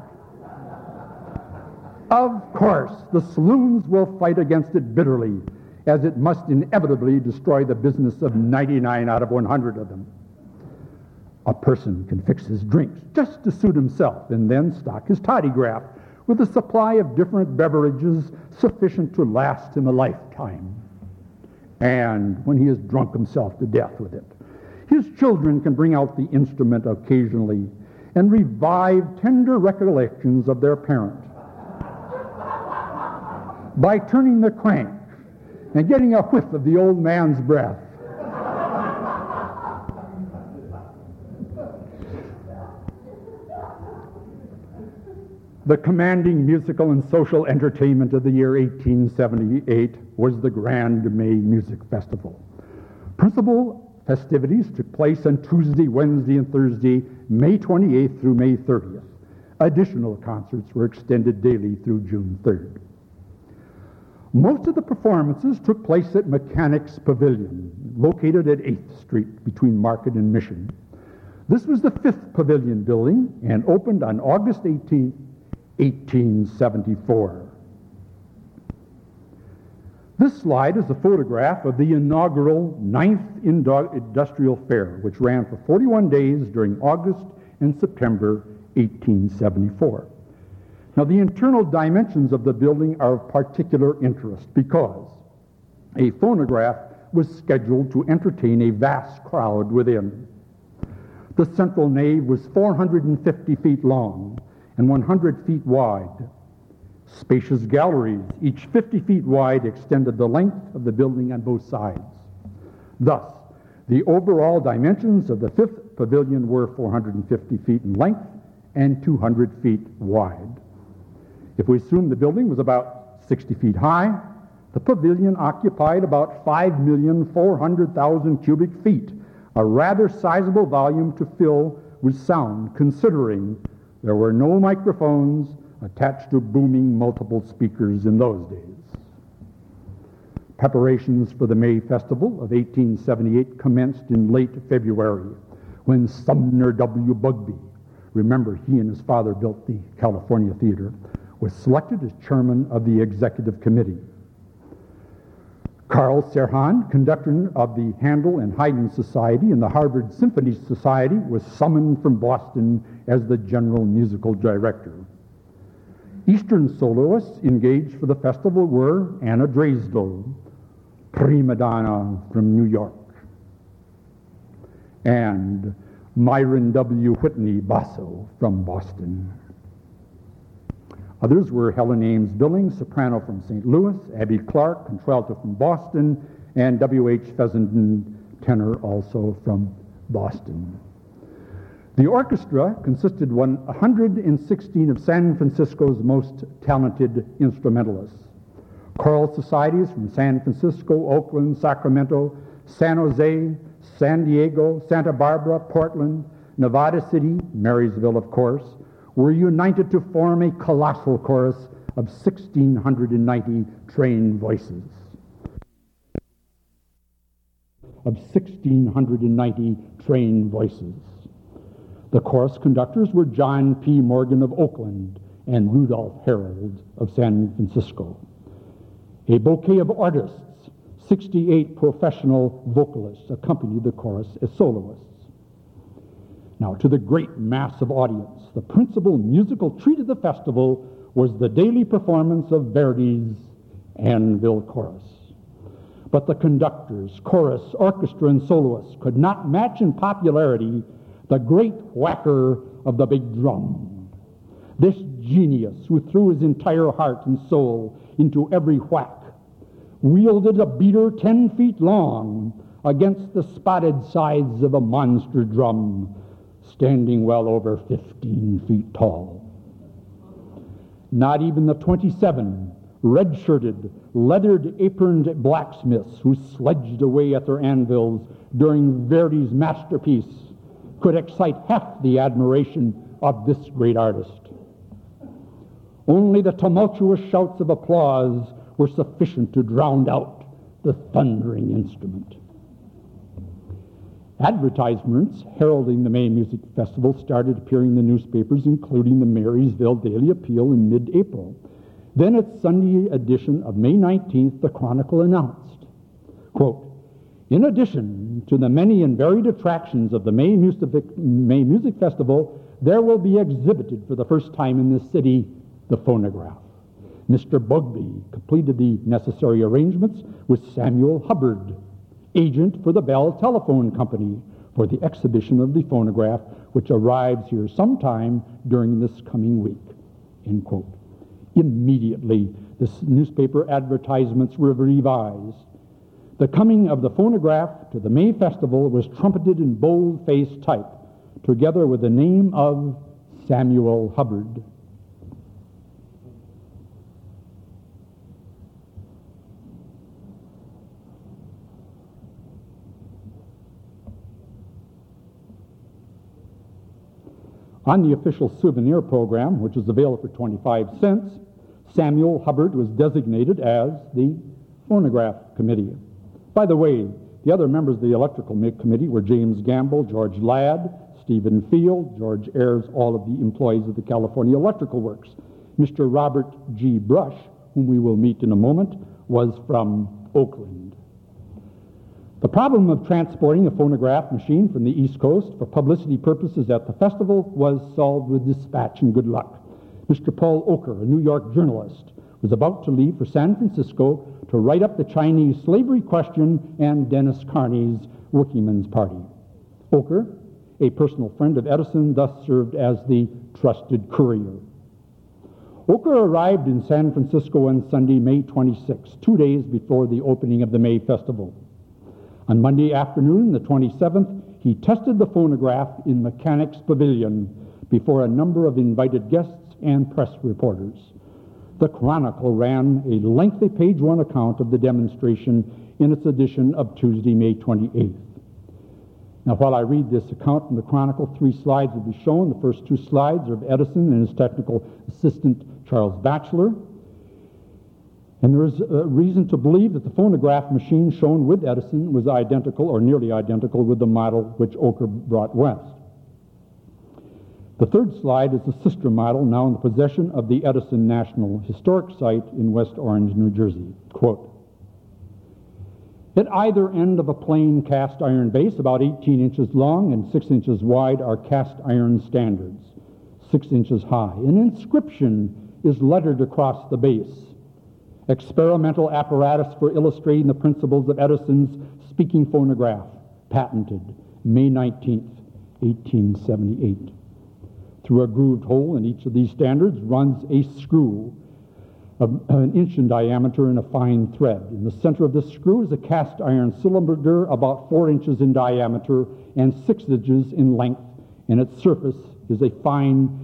Of course, the saloons will fight against it bitterly, as it must inevitably destroy the business of 99 out of 100 of them. A person can fix his drinks just to suit himself and then stock his toddygraph with a supply of different beverages sufficient to last him a lifetime. And when he has drunk himself to death with it, his children can bring out the instrument occasionally and revive tender recollections of their parent by turning the crank and getting a whiff of the old man's breath. The commanding musical and social entertainment of the year 1878 was the Grand May Music Festival. Principal festivities took place on Tuesday, Wednesday, and Thursday, May 28th through May 30th. Additional concerts were extended daily through June 3rd. Most of the performances took place at Mechanics Pavilion, located at 8th Street between Market and Mission. This was the 5th Pavilion building and opened on August 18th, 1874. This slide is a photograph of the inaugural 9th Industrial Fair, which ran for 41 days during August and September 1874. Now, the internal dimensions of the building are of particular interest because a phonograph was scheduled to entertain a vast crowd within. The central nave was 450 feet long and 100 feet wide. Spacious galleries, each 50 feet wide, extended the length of the building on both sides. Thus, the overall dimensions of the 5th Pavilion were 450 feet in length and 200 feet wide. If we assume the building was about 60 feet high, the pavilion occupied about 5,400,000 cubic feet, a rather sizable volume to fill with sound, considering there were no microphones attached to booming multiple speakers in those days. Preparations for the May Festival of 1878 commenced in late February, when Sumner W. Bugby, remember he and his father built the California Theater, was selected as chairman of the executive committee. Carl Serhan, conductor of the Handel and Haydn Society and the Harvard Symphony Society, was summoned from Boston as the general musical director. Eastern soloists engaged for the festival were Anna Drysdale, prima donna from New York, and Myron W. Whitney Basso from Boston. Others were Helen Ames Billings, soprano from St. Louis, Abby Clark, contralto from Boston, and W.H. Fessenden, tenor also from Boston. The orchestra consisted of 116 of San Francisco's most talented instrumentalists. Choral societies from San Francisco, Oakland, Sacramento, San Jose, San Diego, Santa Barbara, Portland, Nevada City, Marysville, of course, were united to form a colossal chorus of 1,690 trained voices. The chorus conductors were John P. Morgan of Oakland and Rudolph Harold of San Francisco. A bouquet of artists, 68 professional vocalists, accompanied the chorus as soloists. Now, to the great mass of audience, the principal musical treat of the festival was the daily performance of Verdi's Anvil Chorus. But the conductors, chorus, orchestra, and soloists could not match in popularity the great whacker of the big drum. This genius, who threw his entire heart and soul into every whack, wielded a beater 10 feet long against the spotted sides of a monster drum, standing well over 15 feet tall. Not even the 27 red-shirted, leathered-aproned blacksmiths who sledged away at their anvils during Verdi's masterpiece could excite half the admiration of this great artist. Only the tumultuous shouts of applause were sufficient to drown out the thundering instrument. Advertisements heralding the May Music Festival started appearing in the newspapers, including the Marysville Daily Appeal in mid-April. Then its Sunday edition of May 19th, the Chronicle announced, quote, "In addition to the many and varied attractions of the May Music Festival, there will be exhibited for the first time in this city the phonograph. Mr. Bugbee completed the necessary arrangements with Samuel Hubbard, agent for the Bell Telephone Company, for the exhibition of the phonograph, which arrives here sometime during this coming week," end quote. Immediately, the newspaper advertisements were revised. The coming of the phonograph to the May Festival was trumpeted in bold-faced type, together with the name of Samuel Hubbard. On the official souvenir program, which is available for 25 cents, Samuel Hubbard was designated as the phonograph committee. By the way, the other members of the electrical committee were James Gamble, George Ladd, Stephen Field, George Ayers, all of the employees of the California Electrical Works. Mr. Robert G. Brush, whom we will meet in a moment, was from Oakland. The problem of transporting a phonograph machine from the East Coast for publicity purposes at the festival was solved with dispatch and good luck. Mr. Paul Ocher, a New York journalist, was about to leave for San Francisco to write up the Chinese slavery question and Dennis Carney's Workingmen's Party. Ocher, a personal friend of Edison, thus served as the trusted courier. Ocher arrived in San Francisco on Sunday, May 26, 2 days before the opening of the May Festival. On Monday afternoon, the 27th, he tested the phonograph in Mechanics Pavilion before a number of invited guests and press reporters. The Chronicle ran a lengthy page-one account of the demonstration in its edition of Tuesday, May 28th. Now, while I read this account from the Chronicle, 3 slides will be shown. The first 2 slides are of Edison and his technical assistant, Charles Batchelor. And there is a reason to believe that the phonograph machine shown with Edison was identical or nearly identical with the model which Ocher brought west. The third slide is the sister model now in the possession of the Edison National Historic Site in West Orange, New Jersey. Quote, "At either end of a plain cast iron base about 18 inches long and 6 inches wide are cast iron standards, 6 inches high. An inscription is lettered across the base. Experimental apparatus for illustrating the principles of Edison's speaking phonograph, patented May 19th, 1878. Through a grooved hole in each of these standards runs a screw an inch in diameter and a fine thread. In the center of this screw is a cast iron cylinder about 4 inches in diameter and 6 inches in length, and its surface is a fine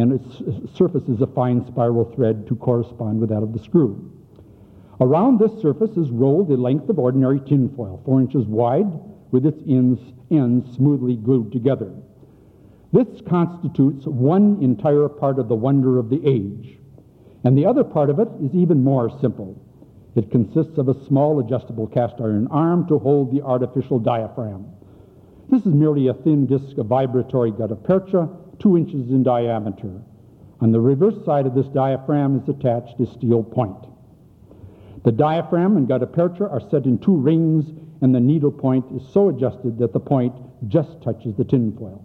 spiral thread to correspond with that of the screw. Around this surface is rolled a length of ordinary tinfoil, 4 inches wide, with its ends smoothly glued together. This constitutes one entire part of the wonder of the age, and the other part of it is even more simple. It consists of a small adjustable cast iron arm to hold the artificial diaphragm. This is merely a thin disc of vibratory gutta percha, 2 inches in diameter. On the reverse side of this diaphragm is attached a steel point. The diaphragm and gutta percha are set in 2 rings, and the needle point is so adjusted that the point just touches the tinfoil.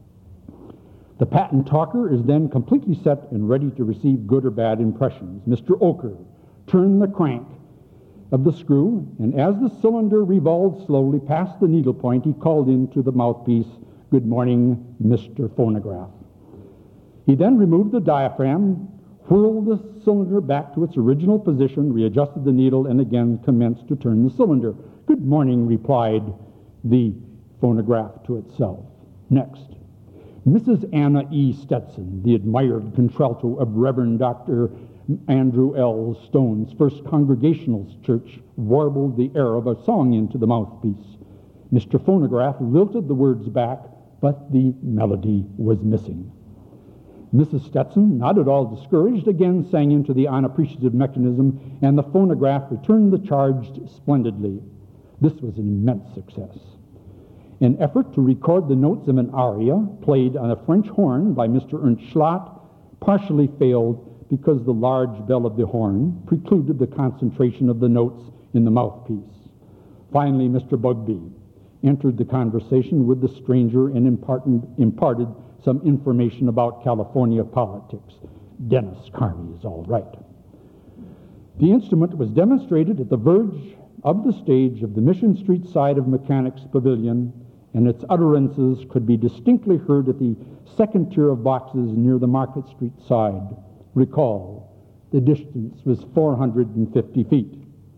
The patent talker is then completely set and ready to receive good or bad impressions. Mr. Oker turned the crank of the screw, and as the cylinder revolved slowly past the needle point, he called into the mouthpiece, "Good morning, Mr. Phonograph." He then removed the diaphragm, whirled the cylinder back to its original position, readjusted the needle, and again commenced to turn the cylinder. "Good morning," replied the phonograph to itself. Next, Mrs. Anna E. Stetson, the admired contralto of Reverend Dr. Andrew L. Stone's First Congregational Church, warbled the air of a song into the mouthpiece. Mr. Phonograph lilted the words back, but the melody was missing. Mrs. Stetson, not at all discouraged, again sang into the unappreciative mechanism, and the phonograph returned the charge splendidly. This was an immense success. An effort to record the notes of an aria played on a French horn by Mr. Ernst Schlatt partially failed because the large bell of the horn precluded the concentration of the notes in the mouthpiece. Finally, Mr. Bugbee entered the conversation with the stranger and imparted some information about California politics. Dennis Carney is all right. The instrument was demonstrated at the verge of the stage of the Mission Street side of Mechanics Pavilion, and its utterances could be distinctly heard at the second tier of boxes near the Market Street side. Recall, the distance was 450 feet.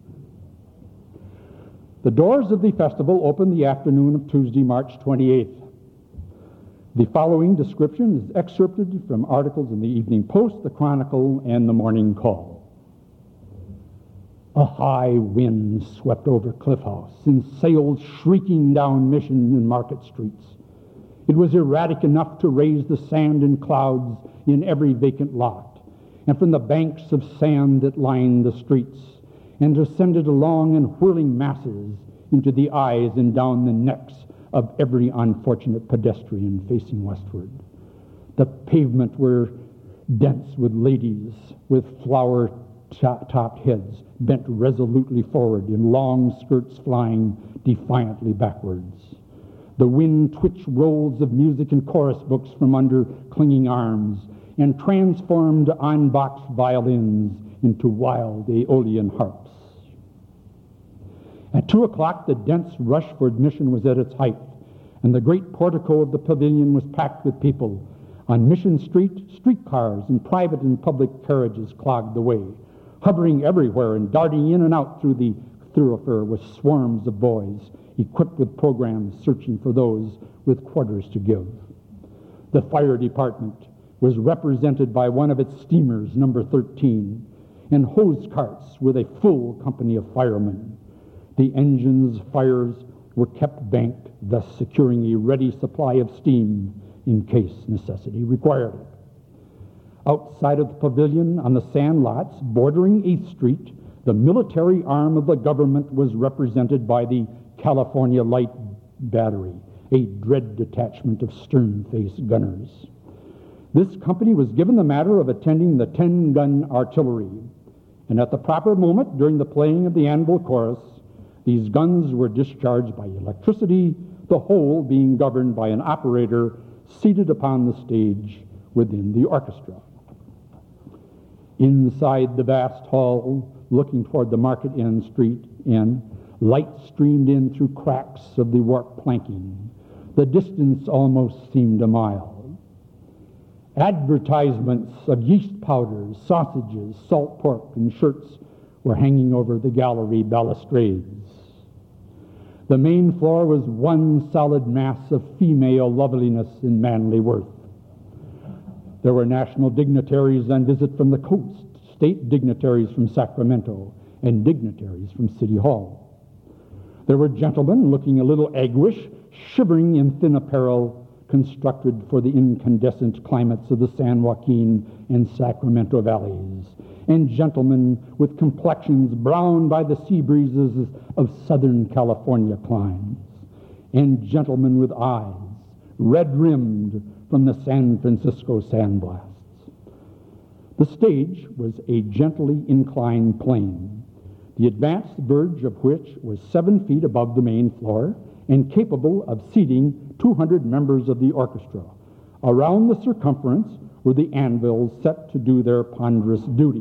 The doors of the festival opened the afternoon of Tuesday, March 28th. The following description is excerpted from articles in the Evening Post, the Chronicle, and the Morning Call. A high wind swept over Cliff House and sailed shrieking down Mission and Market Streets. It was erratic enough to raise the sand in clouds in every vacant lot, and from the banks of sand that lined the streets, and descended along in whirling masses into the eyes and down the necks of every unfortunate pedestrian facing westward. The pavement were dense with ladies with flower-topped heads bent resolutely forward in long skirts flying defiantly backwards. The wind twitched rolls of music and chorus books from under clinging arms and transformed unboxed violins into wild Aeolian harps. At 2 o'clock, the dense rush for admission was at its height, and the great portico of the pavilion was packed with people. On Mission Street, streetcars and private and public carriages clogged the way. Hovering everywhere and darting in and out through the thoroughfare were swarms of boys, equipped with programs searching for those with quarters to give. The fire department was represented by one of its steamers, number 13, and hose carts with a full company of firemen. The engines' fires were kept banked, thus securing a ready supply of steam in case necessity required it. Outside of the pavilion, on the sand lots bordering 8th Street, the military arm of the government was represented by the California Light Battery, a dread detachment of stern-faced gunners. This company was given the matter of attending the 10-gun artillery, and at the proper moment during the playing of the Anvil Chorus, these guns were discharged by electricity, the whole being governed by an operator seated upon the stage within the orchestra. Inside the vast hall, looking toward the Market End Street Inn, light streamed in through cracks of the warped planking. The distance almost seemed a mile. Advertisements of yeast powders, sausages, salt pork, and shirts were hanging over the gallery balustrades. The main floor was one solid mass of female loveliness and manly worth. There were national dignitaries on visit from the coast, state dignitaries from Sacramento, and dignitaries from City Hall. There were gentlemen looking a little aguish, shivering in thin apparel constructed for the incandescent climates of the San Joaquin and Sacramento valleys, and gentlemen with complexions browned by the sea breezes of Southern California climes, and gentlemen with eyes red-rimmed from the San Francisco sandblasts. The stage was a gently inclined plane, the advanced verge of which was 7 feet above the main floor and capable of seating 200 members of the orchestra. Around the circumference were the anvils set to do their ponderous duty.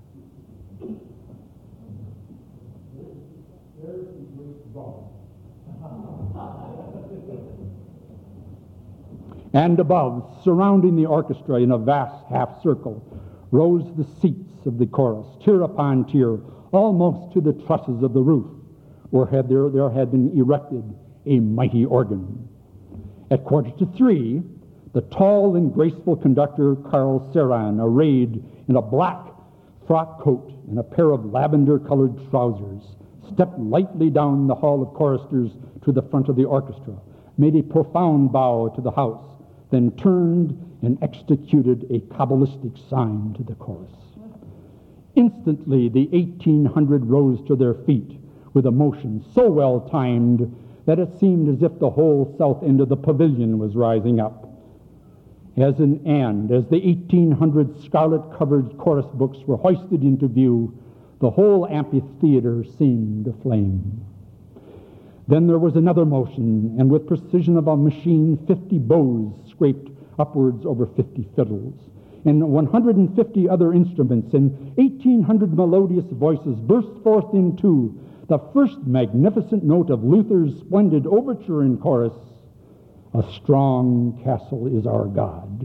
And above, surrounding the orchestra in a vast half circle, rose the seats of the chorus, tier upon tier, almost to the trusses of the roof, where there had been erected a mighty organ. At 2:45, the tall and graceful conductor Carl Saran, arrayed in a black frock coat and a pair of lavender-colored trousers, stepped lightly down the hall of choristers to the front of the orchestra, made a profound bow to the house, then turned and executed a Kabbalistic sign to the chorus. Instantly, the 1,800 rose to their feet with a motion so well timed that it seemed as if the whole south end of the pavilion was rising up. As the 1,800 scarlet-covered chorus books were hoisted into view, the whole amphitheater seemed aflame. Then there was another motion, and with precision of a machine, 50 bows scraped upwards over 50 fiddles, and 150 other instruments, and 1,800 melodious voices burst forth into the first magnificent note of Luther's splendid overture in chorus, "A strong castle is our God."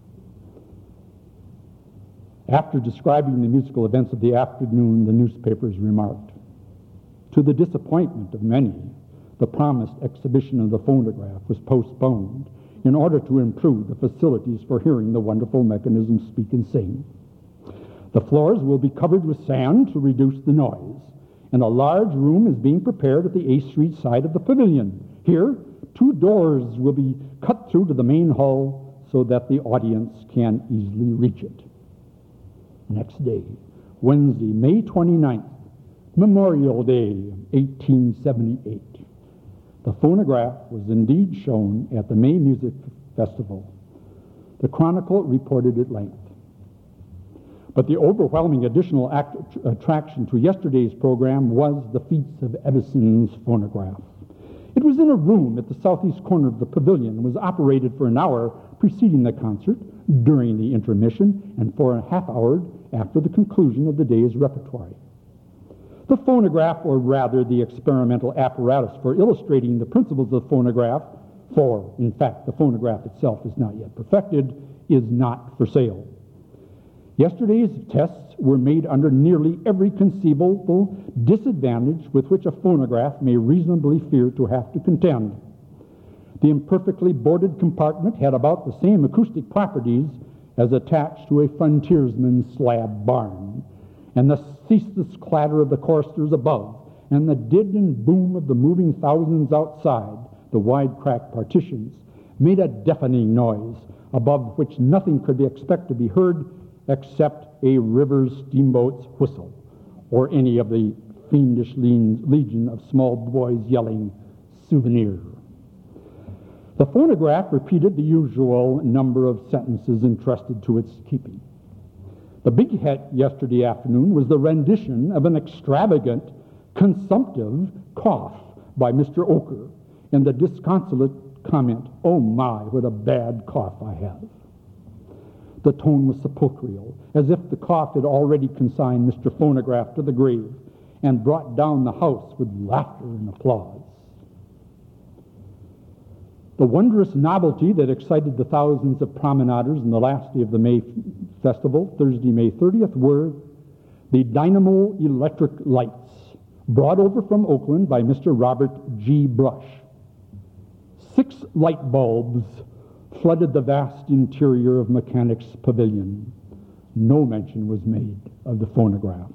After describing the musical events of the afternoon, the newspapers remarked, to the disappointment of many, the promised exhibition of the phonograph was postponed in order to improve the facilities for hearing the wonderful mechanism speak and sing. The floors will be covered with sand to reduce the noise, and a large room is being prepared at the A Street side of the pavilion. Here, 2 doors will be cut through to the main hall so that the audience can easily reach it. Next day, Wednesday, May 29th, Memorial Day, 1878. The phonograph was indeed shown at the May Music Festival. The Chronicle reported at length. But the overwhelming additional attraction to yesterday's program was the feats of Edison's phonograph. It was in a room at the southeast corner of the pavilion and was operated for an hour preceding the concert, during the intermission, and for a half hour after the conclusion of the day's repertory. The phonograph, or rather the experimental apparatus for illustrating the principles of the phonograph, for, in fact, the phonograph itself is not yet perfected, is not for sale. Yesterday's tests were made under nearly every conceivable disadvantage with which a phonograph may reasonably fear to have to contend. The imperfectly boarded compartment had about the same acoustic properties as attached to a frontiersman's slab barn, and the ceaseless clatter of the choristers above, and the din and boom of the moving thousands outside the wide cracked partitions, made a deafening noise, above which nothing could be expected to be heard except a river steamboat's whistle, or any of the fiendish legion of small boys yelling, "Souvenir." The phonograph repeated the usual number of sentences entrusted to its keeping. The big hit yesterday afternoon was the rendition of an extravagant, consumptive cough by Mr. Oker, and the disconsolate comment, "Oh my, what a bad cough I have." The tone was sepulchral, as if the cough had already consigned Mr. Phonograph to the grave and brought down the house with laughter and applause. The wondrous novelty that excited the thousands of promenaders in the last day of the May Festival, Thursday, May 30th, were the dynamo electric lights brought over from Oakland by Mr. Robert G. Brush. 6 light bulbs flooded the vast interior of Mechanics' Pavilion. No mention was made of the phonograph.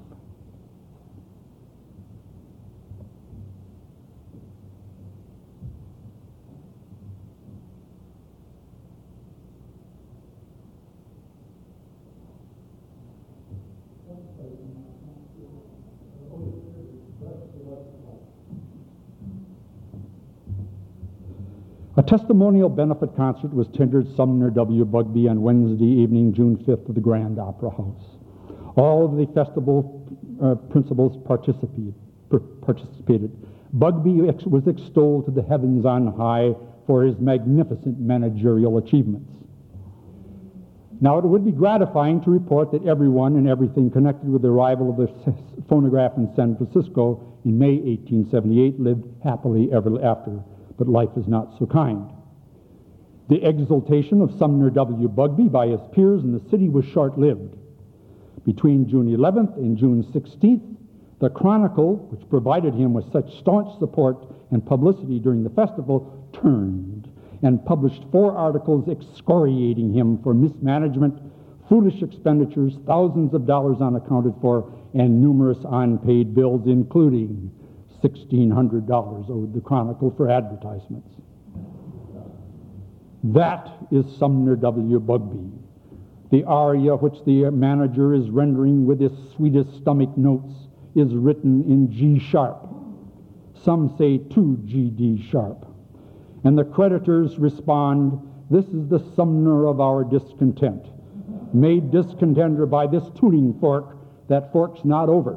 A testimonial benefit concert was tendered Sumner W. Bugbee on Wednesday evening, June 5th, at the Grand Opera House. All of the festival principals participated. Bugbee was extolled to the heavens on high for his magnificent managerial achievements. Now, it would be gratifying to report that everyone and everything connected with the arrival of the phonograph in San Francisco in May 1878 lived happily ever after. But life is not so kind. The exultation of Sumner W. Bugbee by his peers in the city was short-lived. Between June 11th and June 16th, the Chronicle, which provided him with such staunch support and publicity during the festival, turned and published 4 articles excoriating him for mismanagement, foolish expenditures, thousands of dollars unaccounted for, and numerous unpaid bills, including $1,600 owed the Chronicle for advertisements. That is Sumner W. Bugbee. The aria which the manager is rendering with his sweetest stomach notes is written in G sharp. Some say 2 G-D sharp. And the creditors respond, "This is the Sumner of our discontent, made discontenter by this tuning fork, that fork's not over."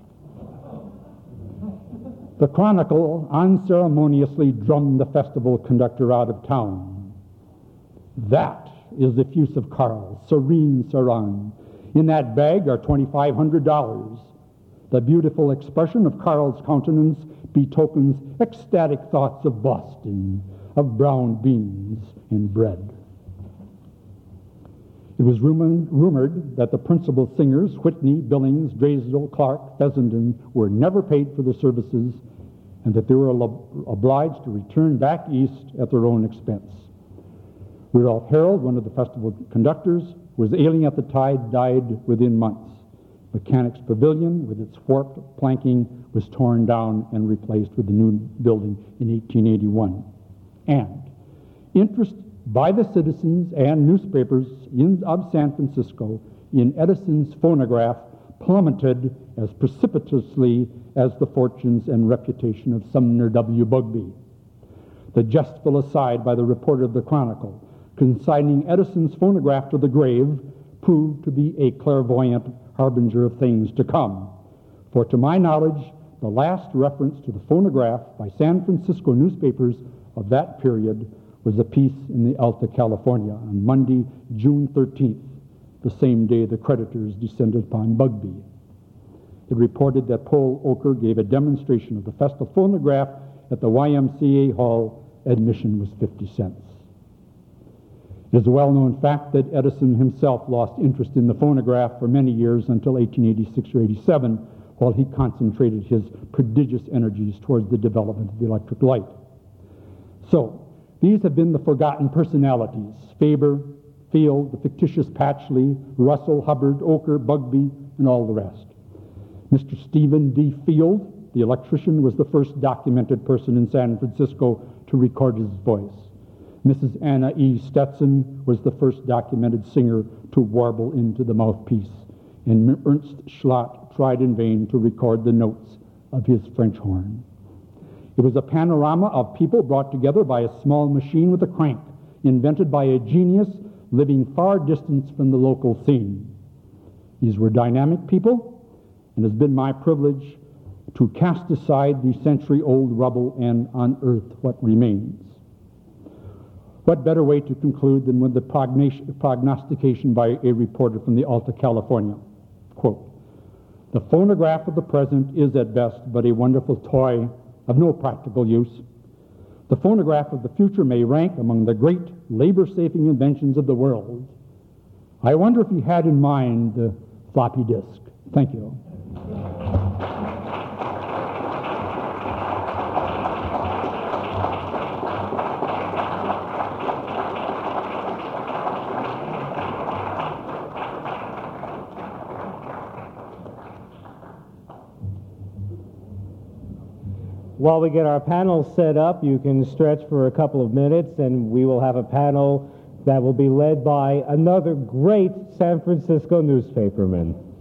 The Chronicle unceremoniously drummed the festival conductor out of town. That is the fuse of Carl, serene Sarang. In that bag are $2,500. The beautiful expression of Carl's countenance betokens ecstatic thoughts of Boston, of brown beans and bread. It was rumored that the principal singers, Whitney, Billings, Drysdale, Clark, Fessenden, were never paid for their services, and that they were obliged to return back east at their own expense. Rudolph Harold, one of the festival conductors, was ailing at the tide, died within months. Mechanics' Pavilion, with its warped planking, was torn down and replaced with a new building in 1881. And interest by the citizens and newspapers of San Francisco in Edison's phonograph plummeted as precipitously as the fortunes and reputation of Sumner W. Bugbee. The jestful aside by the reporter of the Chronicle consigning Edison's phonograph to the grave proved to be a clairvoyant harbinger of things to come. For to my knowledge, the last reference to the phonograph by San Francisco newspapers of that period was a piece in the Alta California on Monday, June 13th, the same day the creditors descended upon Bugbee. It reported that Paul Oker gave a demonstration of the festival phonograph at the YMCA Hall. Admission was 50 cents. It is a well-known fact that Edison himself lost interest in the phonograph for many years until 1886 or 87, while he concentrated his prodigious energies towards the development of the electric light. So, these have been the forgotten personalities: Faber, Field, the fictitious Patchley, Russell, Hubbard, Oker, Bugbee, and all the rest. Mr. Stephen D. Field, the electrician, was the first documented person in San Francisco to record his voice. Mrs. Anna E. Stetson was the first documented singer to warble into the mouthpiece, and Ernst Schlott tried in vain to record the notes of his French horn. It was a panorama of people brought together by a small machine with a crank, invented by a genius living far distant from the local scene. These were dynamic people, and it has been my privilege to cast aside the century-old rubble and unearth what remains. What better way to conclude than with the prognostication by a reporter from the Alta California? Quote, "The phonograph of the present is at best but a wonderful toy of no practical use. the phonograph of the future may rank among the great labor-saving inventions of the world. I wonder if he had in mind the floppy disk. Thank you. While we get our panel set up, you can stretch for a couple of minutes, and we will have a panel that will be led by another great San Francisco newspaperman.